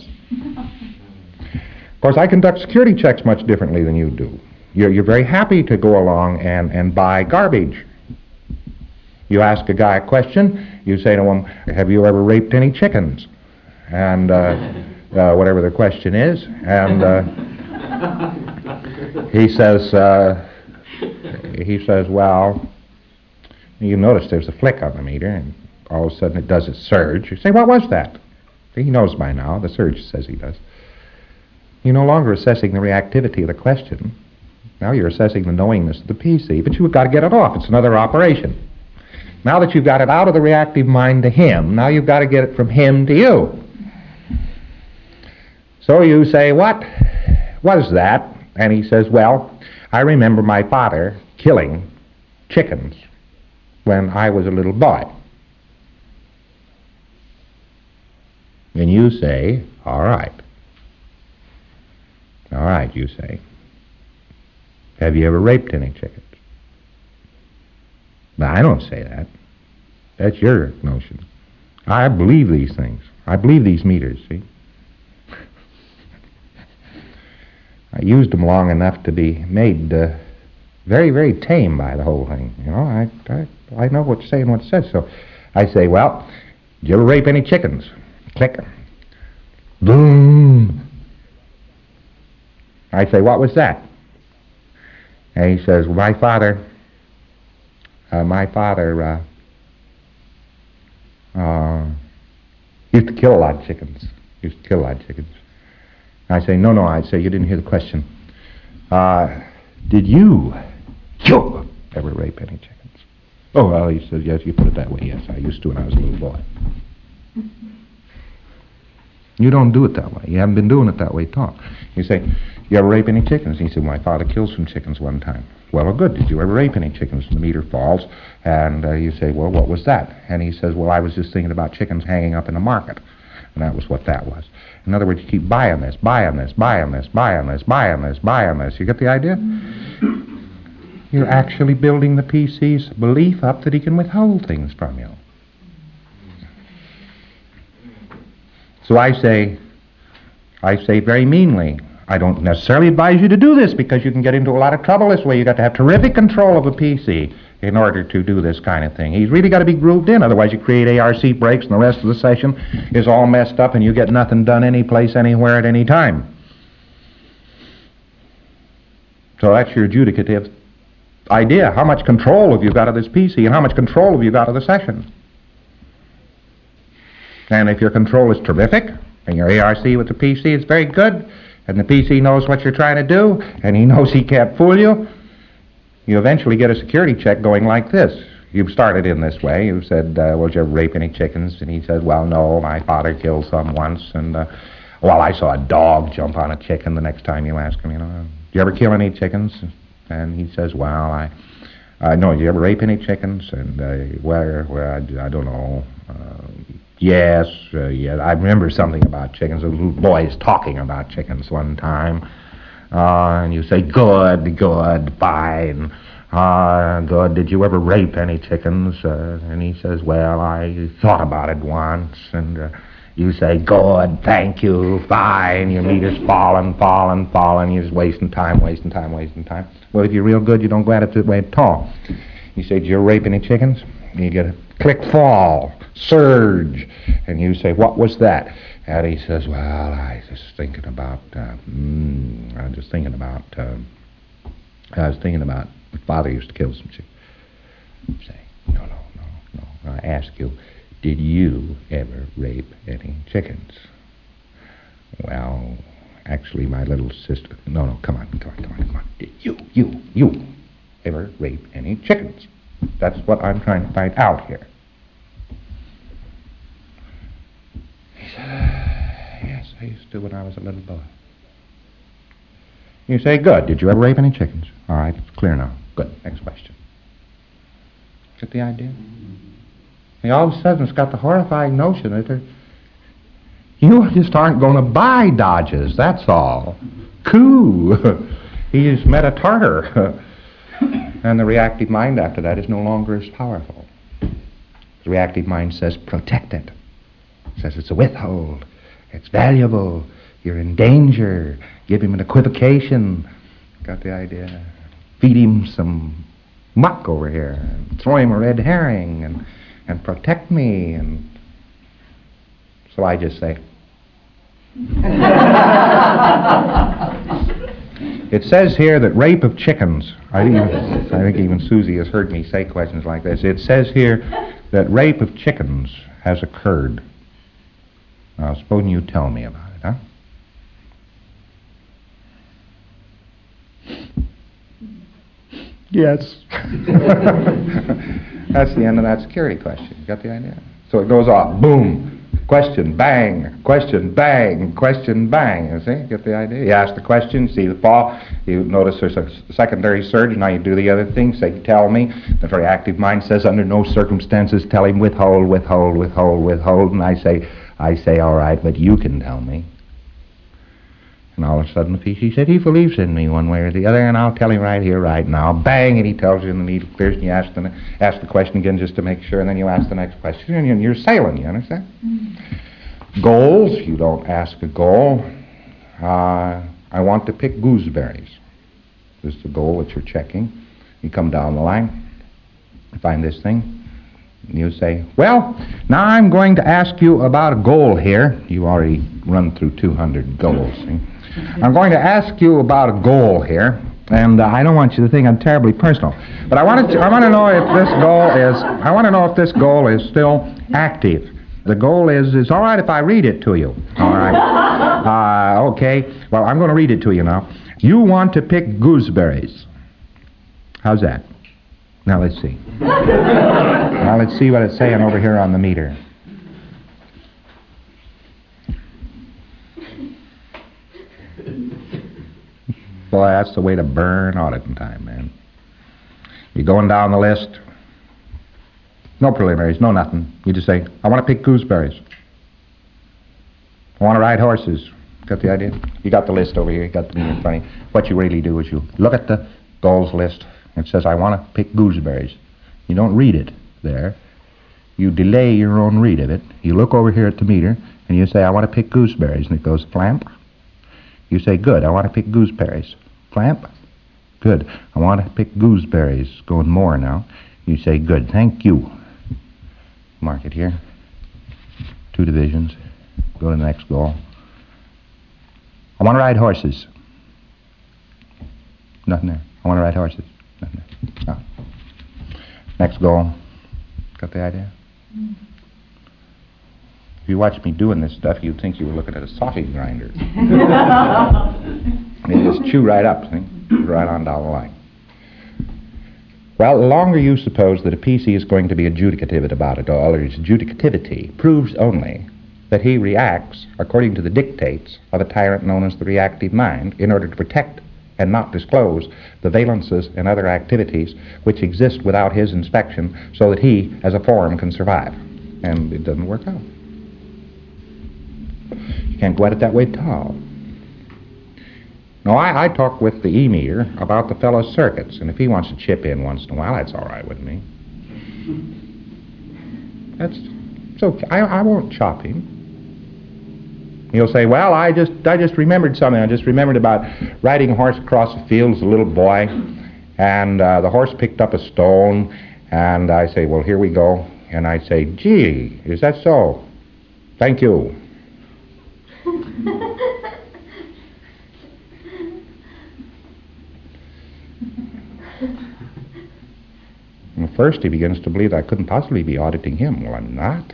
Of course, I conduct security checks much differently than you do. You're very happy to go along and buy garbage. You ask a guy a question, you say to him, have you ever raped any chickens? And whatever the question is, and he says, well, you notice there's a flick on the meter, and all of a sudden it does a surge. You say, what was that? He knows by now. The surge says he does. You're no longer assessing the reactivity of the question. Now you're assessing the knowingness of the PC, but you've got to get it off. It's another operation. Now that you've got it out of the reactive mind to him, now you've got to get it from him to you. So you say, what was that? And he says, well, I remember my father killing chickens when I was a little boy. And you say, all right. All right, you say. Have you ever raped any chickens? Now, I don't say that. That's your notion. I believe these things. I believe these meters, see? I used them long enough to be made very, very tame by the whole thing. You know, I know what you're saying, what it says. So I say, well, did you ever rape any chickens? Click. Boom. I say, what was that? And he says, well, my father used to kill a lot of chickens. I say, no, I say, you didn't hear the question. Did you ever rape any chickens? Oh, well, he says, yes, you put it that way. Yes, I used to when I was a little boy. You don't do it that way. You haven't been doing it that way at all. You say, you ever rape any chickens? And he said, my father killed some chickens one time. Well, good. Did you ever rape any chickens? And the meter falls, and you say, well, what was that? And he says, well, I was just thinking about chickens hanging up in the market. And that was what that was. In other words, you keep buying this. You get the idea? You're actually building the PC's belief up that he can withhold things from you. So I say very meanly, I don't necessarily advise you to do this because you can get into a lot of trouble this way. You've got to have terrific control of the PC in order to do this kind of thing. He's really got to be grooved in, otherwise you create ARC breaks and the rest of the session is all messed up and you get nothing done any place, anywhere, at any time. So that's your adjudicative idea. How much control have you got of this PC and how much control have you got of the session? And if your control is terrific and your ARC with the PC is very good and the PC knows what you're trying to do and he knows he can't fool you, you eventually get a security check going like this. You've started in this way. You've said, well, did you ever rape any chickens? And he says, well, no, my father killed some once. And, well, I saw a dog jump on a chicken. The next time you ask him, you know, did you ever kill any chickens? And he says, well, no, did you ever rape any chickens? And, I don't know. Yes, I remember something about chickens. A little boy is talking about chickens one time. And you say, good, fine. Good, did you ever rape any chickens? And he says, well, I thought about it once. And you say, good, thank you, fine. Your meter's falling. You're just wasting time. Well, if you're real good, you don't go at it that way at all. You say, did you ever rape any chickens? And you get a click, fall, surge. And you say, what was that? And he says, well, I was thinking about my father used to kill some chickens. You say, no. I ask you, did you ever rape any chickens? Well, actually, my little sister... No, come on. Did you ever rape any chickens? That's what I'm trying to find out here. He said, yes, I used to when I was a little boy. You say, good. Did you ever rape any chickens? All right, it's clear now. Good. Next question. Get the idea? He all of a sudden has got the horrifying notion that you just aren't going to buy Dodges, that's all. Coo! He's met a Tartar. And the reactive mind after that is no longer as powerful. The reactive mind says, protect it. Says it's a withhold. It's valuable. You're in danger. Give him an equivocation. Got the idea? Feed him some muck over here. And throw him a red herring. And protect me. And so I just say... It says here that rape of chickens... I think even Susie has heard me say questions like this. It says here that rape of chickens has occurred. Now, suppose you tell me about it, huh? Yes. That's the end of that security question. You got the idea? So it goes off. Boom. Question, bang. Question, bang. Question, bang. You see? Get the idea? You ask the question, see the fall. You notice there's a secondary surge. Now you do the other thing. Say, tell me. The very active mind says, under no circumstances tell him withhold, withhold, withhold, withhold. And I say, all right, but you can tell me. And all of a sudden the PC said, he believes in me one way or the other, and I'll tell him right here, right now. Bang, and he tells you, and the needle clears, and you ask the question again just to make sure, and then you ask the next question, and you're sailing, you understand? Mm-hmm. Goals, you don't ask a goal. I want to pick gooseberries. This is the goal that you're checking. You come down the line, find this thing, and you say, well, now I'm going to ask you about a goal here. You've already run through 200 goals, see? I'm going to ask you about a goal here, and I don't want you to think I'm terribly personal, but I want to know if this goal is still active. The goal is all right if I read it to you. All right. Okay. Well, I'm going to read it to you now. You want to pick gooseberries. How's that? Now let's see. Now let's see what it's saying over here on the meter. Boy, that's the way to burn auditing time, man. You're going down the list. No preliminaries, no nothing. You just say, I want to pick gooseberries. I want to ride horses. Got the idea? You got the list over here. You got the meter in front of you. What you really do is you look at the goals list. It says, I want to pick gooseberries. You don't read it there. You delay your own read of it. You look over here at the meter, and you say, I want to pick gooseberries. And it goes, flamp. You say, good, I want to pick gooseberries. Flamp. Good, I want to pick gooseberries. Going more now. You say, good, thank you. Mark it here. 2 divisions. Go to the next goal. I want to ride horses. Nothing there. I want to ride horses. Nothing there. No. Next goal. Got the idea? Mm. If you watch me doing this stuff, you'd think you were looking at a sausage grinder. You just chew right up, see? Right on down the line. Well, the longer you suppose that a PC is going to be adjudicative about it, or his adjudicativity proves only that he reacts according to the dictates of a tyrant known as the reactive mind in order to protect and not disclose the valences and other activities which exist without his inspection so that he, as a form, can survive. And it doesn't work out. You can't go at it that way at all. Now, I talk with the E-meter about the fellow's circuits, and if he wants to chip in once in a while, that's all right with me. It's okay. I won't chop him. He'll say, well, I just remembered something. I just remembered about riding a horse across the field as a little boy, and the horse picked up a stone, and I say, well, here we go. And I say, gee, is that so? Thank you. And first he begins to believe that I couldn't possibly be auditing him. Well, I'm not.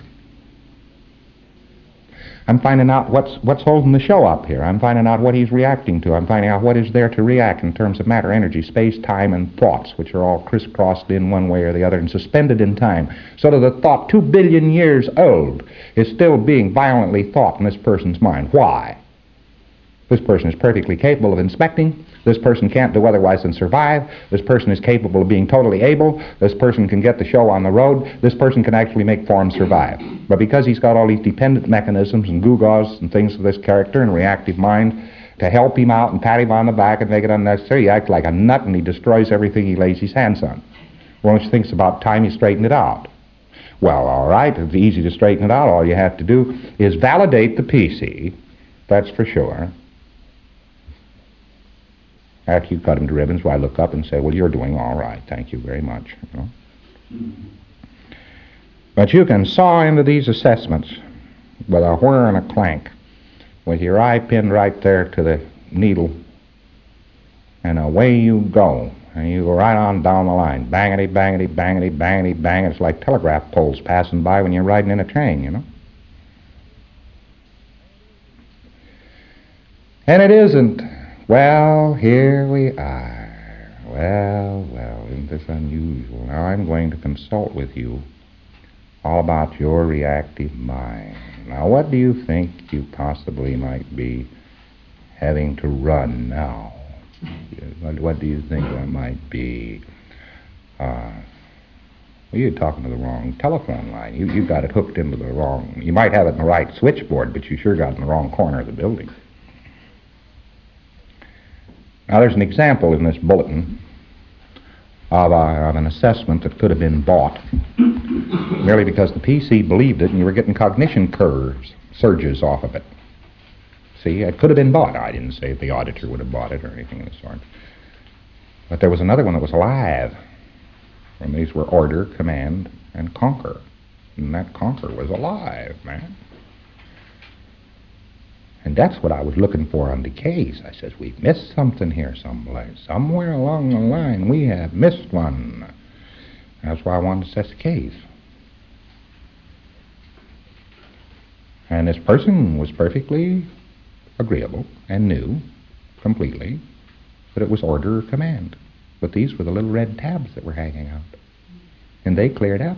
I'm finding out what's holding the show up here. I'm finding out what he's reacting to. I'm finding out what is there to react in terms of matter, energy, space, time, and thoughts, which are all crisscrossed in one way or the other and suspended in time, so that the thought 2 billion years old is still being violently thought in this person's mind. Why? This person is perfectly capable of inspecting. This person can't do otherwise than survive. This person is capable of being totally able. This person can get the show on the road. This person can actually make forms survive. But because he's got all these dependent mechanisms and gewgaws and things of this character and reactive mind to help him out and pat him on the back and make it unnecessary, he acts like a nut and he destroys everything he lays his hands on. Once he thinks about time, you straighten it out. Well, all right, it's easy to straighten it out. All you have to do is validate the PC, that's for sure. After you cut him to ribbons, well, I look up and say, well, you're doing all right. Thank you very much. You know? But you can saw into these assessments with a whir and a clank, with your eye pinned right there to the needle, and away you go. And you go right on down the line. Bangity, bangity, bangity, bangity, bang. It's like telegraph poles passing by when you're riding in a train, you know. And it isn't. Well, here we are. Well, isn't this unusual? Now I'm going to consult with you all about your reactive mind. Now, what do you think you possibly might be having to run now? What do you think that might be? Well, you're talking to the wrong telephone line. You got it hooked into the wrong... You might have it in the right switchboard, but you sure got it in the wrong corner of the building. Now, there's an example in this bulletin of an assessment that could have been bought merely because the PC believed it and you were getting cognition curves, surges off of it. See, it could have been bought. I didn't say the auditor would have bought it or anything of the sort. But there was another one that was alive. And these were order, command, and conquer. And that conquer was alive, man. And that's what I was looking for on the case. I says, we've missed something here someplace. Somewhere along the line, we have missed one. That's why I wanted to assess the case. And this person was perfectly agreeable and knew completely that it was order or command. But these were the little red tabs that were hanging out. And they cleared up.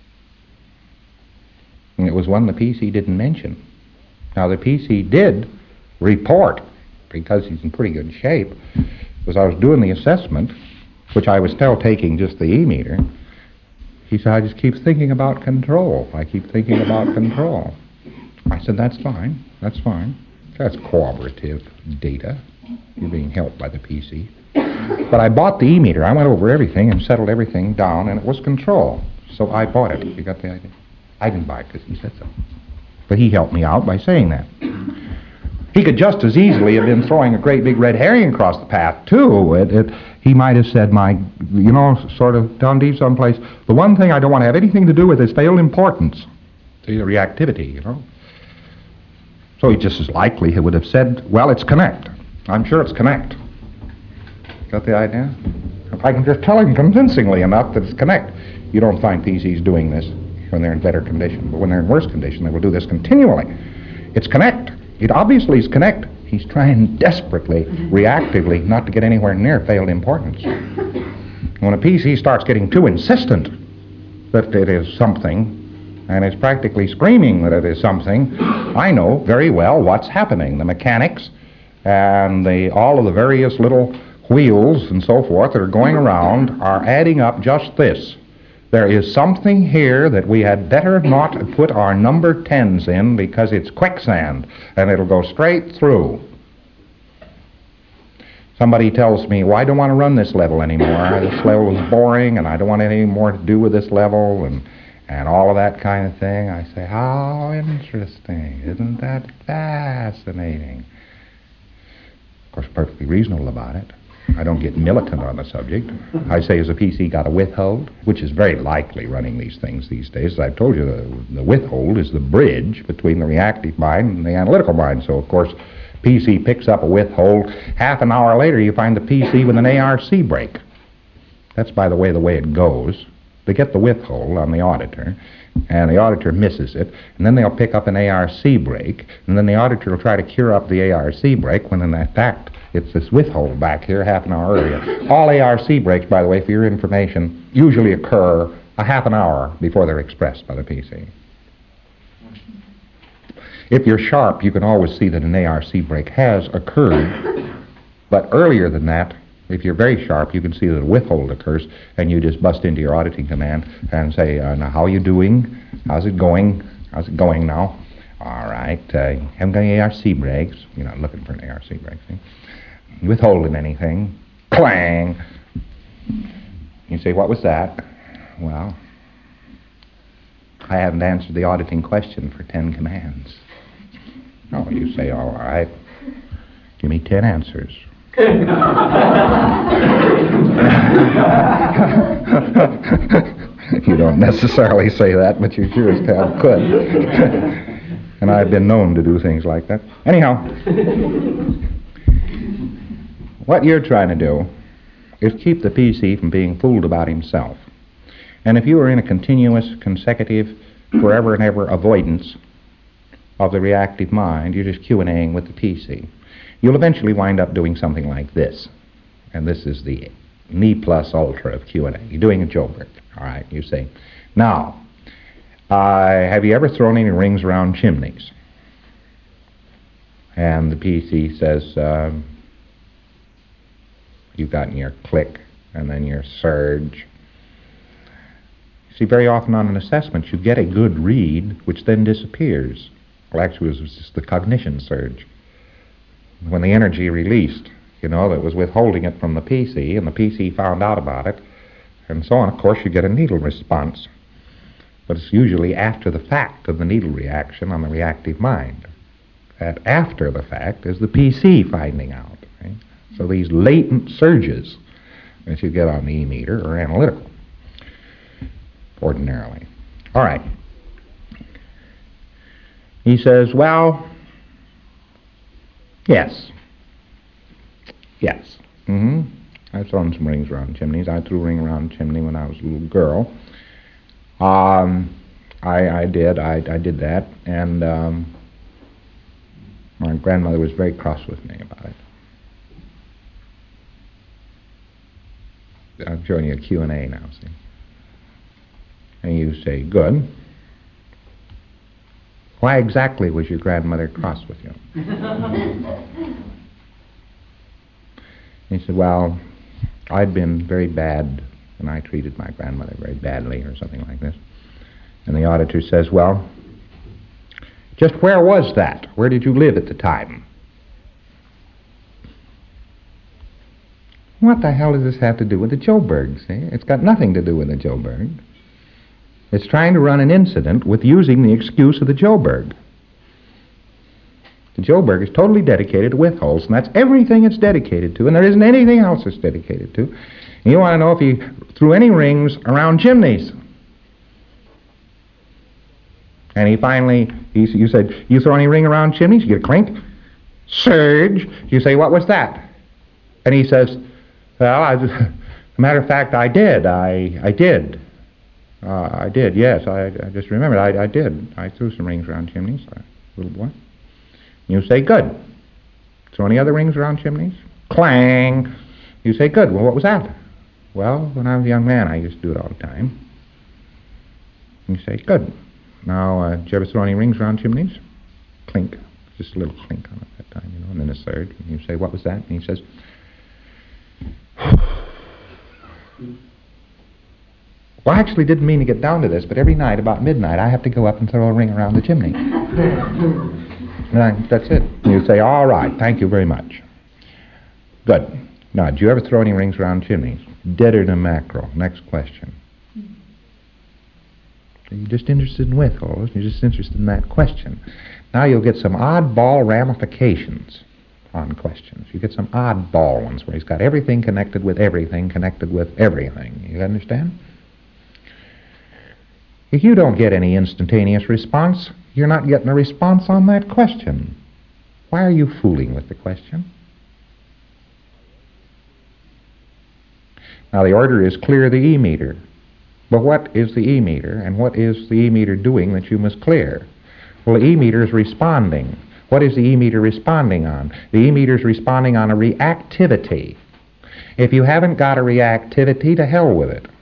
And it was one the PC didn't mention. Now, the PC did report, because he's in pretty good shape, as I was doing the assessment, which I was still taking just the E-meter, he said, I just keep thinking about control. I keep thinking about control. I said, that's fine. That's fine. That's cooperative data. You're being helped by the PC. But I bought the E-meter. I went over everything and settled everything down, and it was control. So I bought it. You got the idea? I didn't buy it because he said so. But he helped me out by saying that. He could just as easily have been throwing a great big red herring across the path, too. He might have said, sort of down deep someplace, the one thing I don't want to have anything to do with is failed importance. The reactivity, So he just as likely he would have said, well, it's connect. I'm sure it's connect. Got the idea? If I can just tell him convincingly enough that it's connect. You don't find PCs doing this when they're in better condition, but when they're in worse condition, they will do this continually. It's connect. It obviously is connect. He's trying desperately, reactively, not to get anywhere near failed importance. When a PC starts getting too insistent that it is something, and is practically screaming that it is something, I know very well what's happening. The mechanics and all of the various little wheels and so forth that are going around are adding up just this. There is something here that we had better not put our number 10s in because it's quicksand and it'll go straight through. Somebody tells me, well, I don't want to run this level anymore. This level is boring and I don't want anything more to do with this level and all of that kind of thing. I say, how interesting. Isn't that fascinating? Of course, perfectly reasonable about it. I don't get militant on the subject. I say, has a PC got a withhold? Which is very likely running these things these days. As I've told you, the withhold is the bridge between the reactive mind and the analytical mind. So, of course, PC picks up a withhold. Half an hour later, you find the PC with an ARC break. That's, by the way it goes. They get the withhold on the auditor, and the auditor misses it, and then they'll pick up an ARC break, and then the auditor will try to cure up the ARC break when in fact it's this withhold back here half an hour earlier. All ARC breaks, by the way, for your information, usually occur a half an hour before they're expressed by the PC. If you're sharp, you can always see that an ARC break has occurred, but earlier than that, if you're very sharp, you can see that a withhold occurs, and you just bust into your auditing command and say, now, how are you doing? How's it going? How's it going now? All right, haven't got any ARC breaks. You're not looking for an ARC break, see? Withholding anything. Clang! You say, what was that? Well, I haven't answered the auditing question for 10 commands. Oh, you say, all right, give me 10 answers. You don't necessarily say that, but you sure as hell could. And I've been known to do things like that. Anyhow, what you're trying to do is keep the PC from being fooled about himself. And if you are in a continuous, consecutive, forever and ever avoidance of the reactive mind, you're just Q&Aing with the PC. You'll eventually wind up doing something like this. And this is the Ne plus ultra of Q&A. You're doing a Joburg. All right, you say, now, have you ever thrown any rings around chimneys? And the PC says, you've gotten your click and then your surge. See, very often on an assessment, you get a good read, which then disappears. Well, actually, it was just the cognition surge. When the energy released, that was withholding it from the PC, and the PC found out about it, and so on. Of course, you get a needle response. But it's usually after the fact of the needle reaction on the reactive mind. That after the fact is the PC finding out. Right? So these latent surges that you get on the E-meter are analytical, ordinarily. All right. He says, well, yes. Yes. I've thrown some rings around chimneys. I threw a ring around a chimney when I was a little girl. I did that, and my grandmother was very cross with me about it. I'm showing you a Q&A now, see? And you say, good. Why exactly was your grandmother cross with you? He said, well, I'd been very bad, and I treated my grandmother very badly, or something like this. And the auditor says, well, just where was that? Where did you live at the time? What the hell does this have to do with the Joburg, see? It's got nothing to do with the Joburg. It's trying to run an incident with using the excuse of the Joburg. The Joburg is totally dedicated to withholds, and that's everything it's dedicated to, and there isn't anything else it's dedicated to. And you want to know if he threw any rings around chimneys. And he finally, you said, you throw any ring around chimneys? You get a clink. Surge. You say, what was that? And he says, well, as a matter of fact, I did. I did. I did, yes. I just remembered. I did. I threw some rings around chimneys, little boy. You say, good. Throw any other rings around chimneys? Clang. You say, good. Well, what was that? Well, when I was a young man, I used to do it all the time. You say, good. Now, did you ever throw any rings around chimneys? Clink. Just a little clink on it that time, and then a surge. And you say, what was that? And he says, well, I actually didn't mean to get down to this, but every night about midnight I have to go up and throw a ring around the chimney. That's it. You say, all right, thank you very much. Good. Now, did you ever throw any rings around chimneys? Deader than mackerel. Next question. So you're just interested in withholds. You're just interested in that question. Now you'll get some oddball ramifications on questions. You get some oddball ones where he's got everything connected with everything connected with everything. You understand? If you don't get any instantaneous response, you're not getting a response on that question. Why are you fooling with the question? Now the order is clear the E-meter. But what is the E-meter, and what is the E-meter doing that you must clear? Well, the E-meter is responding. What is the E-meter responding on? The E-meter is responding on a reactivity. If you haven't got a reactivity, to hell with it.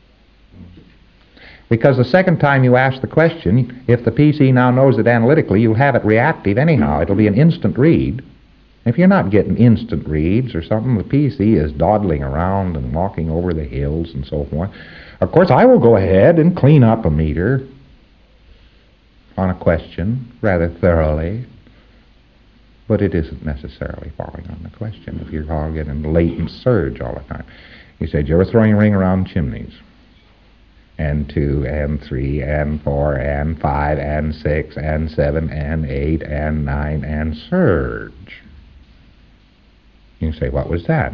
Because the second time you ask the question, if the PC now knows it analytically, you'll have it reactive anyhow. It'll be an instant read. If you're not getting instant reads or something, the PC is dawdling around and walking over the hills and so forth. Of course, I will go ahead and clean up a meter on a question rather thoroughly, but it isn't necessarily falling on the question if you're all getting latent surge all the time. You said, you ever throw your ring around chimneys? And 2, and 3, and 4, and 5, and 6, and 7, and 8, and 9, and surge. You say, what was that?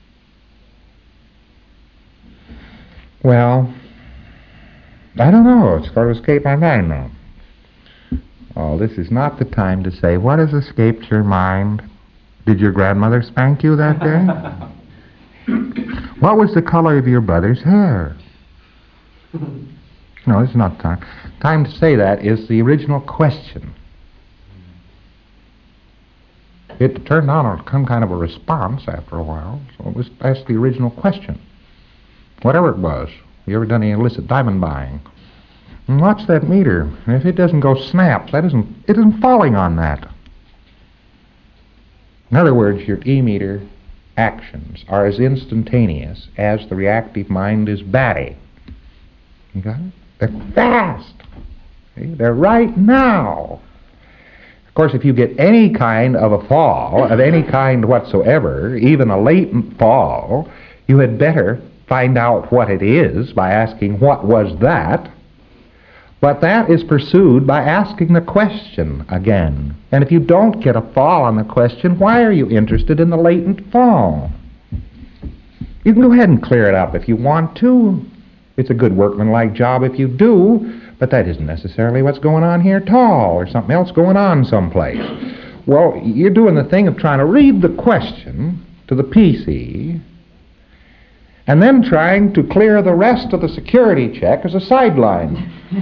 Well, I don't know. It's going to escape my mind now. Oh, this is not the time to say, what has escaped your mind? Did your grandmother spank you that day? What was the color of your brother's hair? No, this is not the time. Time to say that is the original question. it turned on some kind of a response after a while. So it was asked the original question. Whatever it was. You ever done any illicit diamond buying? And watch that meter. And if it doesn't go snaps, it isn't falling on that. In other words, your E-meter actions are as instantaneous as the reactive mind is batty. You got it? They're fast. See? They're right now. Of course, if you get any kind of a fall, of any kind whatsoever, even a latent fall, you had better find out what it is by asking, what was that? But that is pursued by asking the question again. And if you don't get a fall on the question, why are you interested in the latent fall? You can go ahead and clear it up if you want to. It's a good workmanlike job if you do, but that isn't necessarily what's going on here at all, or something else going on someplace. Well, you're doing the thing of trying to read the question to the PC, and then trying to clear the rest of the security check as a sideline.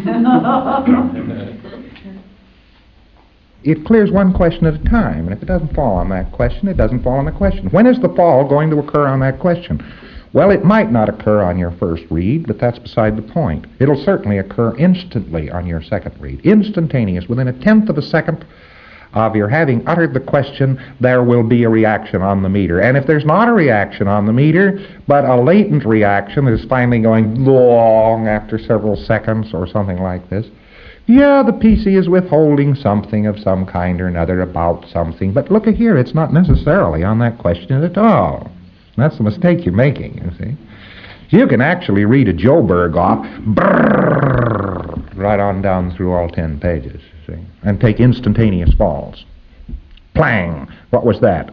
It clears one question at a time, and if it doesn't fall on that question, it doesn't fall on the question. When is the fall going to occur on that question? Well, it might not occur on your first read, but that's beside the point. It'll certainly occur instantly on your second read. Instantaneous. Within a tenth of a second of your having uttered the question, there will be a reaction on the meter. And if there's not a reaction on the meter, but a latent reaction that is finally going long after several seconds or something like this, yeah, the PC is withholding something of some kind or another about something. But look at here, it's not necessarily on that question at all. And that's the mistake you're making, you see. You can actually read a Joburg off, brrr, right on down through all 10 pages, you see, and take instantaneous falls. Clang! What was that?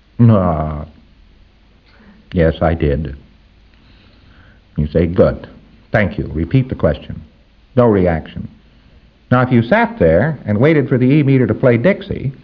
Yes, I did. You say, good. Thank you. Repeat the question. No reaction. Now, if you sat there and waited for the E-meter to play Dixie,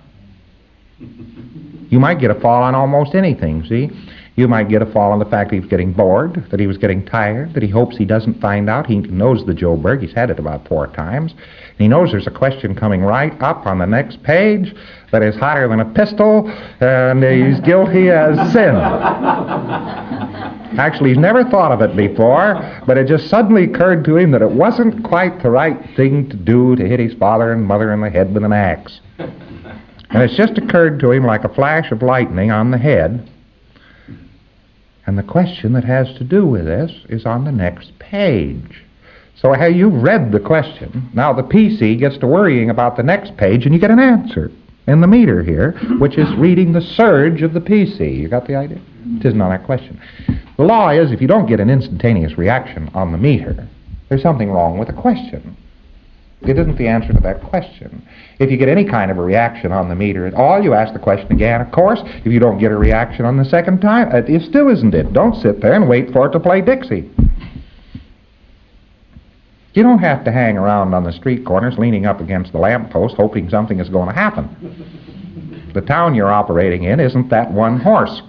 you might get a fall on almost anything, see? You might get a fall on the fact that he was getting bored, that he was getting tired, that he hopes he doesn't find out. He knows the Joburg. He's had it about 4 times. And he knows there's a question coming right up on the next page that is hotter than a pistol, and he's guilty as sin. Actually, he's never thought of it before, but it just suddenly occurred to him that it wasn't quite the right thing to do to hit his father and mother in the head with an axe. And it's just occurred to him like a flash of lightning on the head. And the question that has to do with this is on the next page. So you've read the question. Now the PC gets to worrying about the next page, and you get an answer in the meter here, which is reading the surge of the PC. You got the idea? It isn't on that question. The law is if you don't get an instantaneous reaction on the meter, there's something wrong with the question. It isn't the answer to that question. If you get any kind of a reaction on the meter at all, you ask the question again, of course. If you don't get a reaction on the second time, it still isn't it. Don't sit there and wait for it to play Dixie. You don't have to hang around on the street corners leaning up against the lamppost hoping something is going to happen. The town you're operating in isn't that one horse.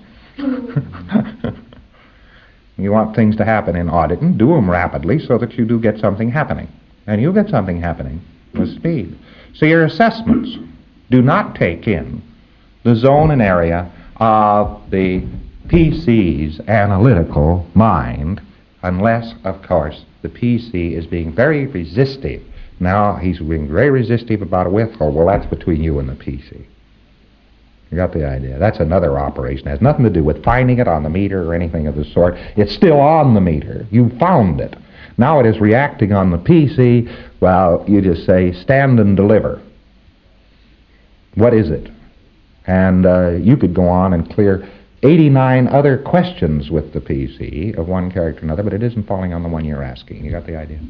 You want things to happen in Auditon, do them rapidly so that you do get something happening. And you get something happening with speed. So your assessments do not take in the zone and area of the PC's analytical mind unless, of course, the PC is being very resistive. Now, he's being very resistive about a withhold. Well, that's between you and the PC. You got the idea. That's another operation. It has nothing to do with finding it on the meter or anything of the sort. It's still on the meter. You found it. Now it is reacting on the PC. Well, you just say, stand and deliver. What is it? And you could go on and clear 89 other questions with the PC of one character or another, but it isn't falling on the one you're asking. You got the idea?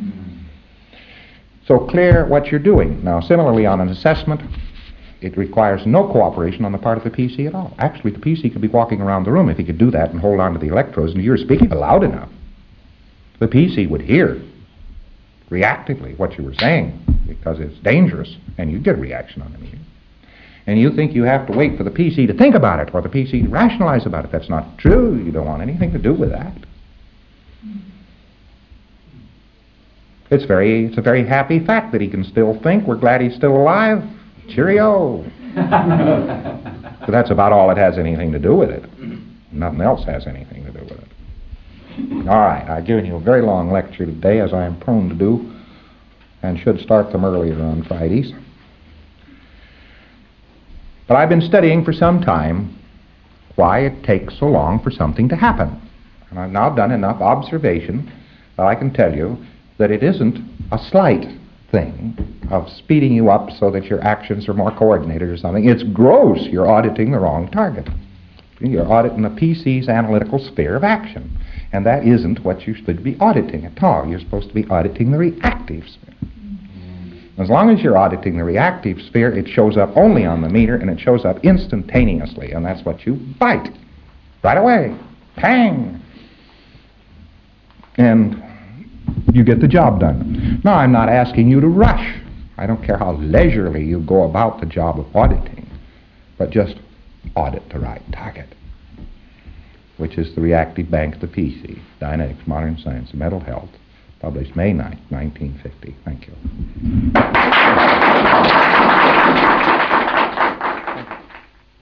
So clear what you're doing. Now, similarly on an assessment, it requires no cooperation on the part of the PC at all. Actually, the PC could be walking around the room if he could do that and hold on to the electrodes, and you're speaking loud enough. The PC would hear reactively what you were saying because it's dangerous, and you get a reaction on the meter. And you think you have to wait for the PC to think about it or the PC to rationalize about it. That's not true. You don't want anything to do with that. It's a very happy fact that he can still think. We're glad he's still alive. Cheerio. But that's about all it has anything to do with it. Nothing else has anything to do with it. All right, I've given you a very long lecture today, as I am prone to do, and should start them earlier on Fridays. But I've been studying for some time why it takes so long for something to happen. And I've now done enough observation that I can tell you that it isn't a slight thing of speeding you up so that your actions are more coordinated or something. It's gross. You're auditing the wrong target. You're auditing the PC's analytical sphere of action. And that isn't what you should be auditing at all. You're supposed to be auditing the reactive sphere. As long as you're auditing the reactive sphere, it shows up only on the meter, and it shows up instantaneously, and that's what you bite. Right away. Pang! And you get the job done. Now, I'm not asking you to rush. I don't care how leisurely you go about the job of auditing, but just audit the right target, which is the reactive bank of the PC, Dynetics, Modern Science, and Mental Health, published May 9, 1950. Thank you.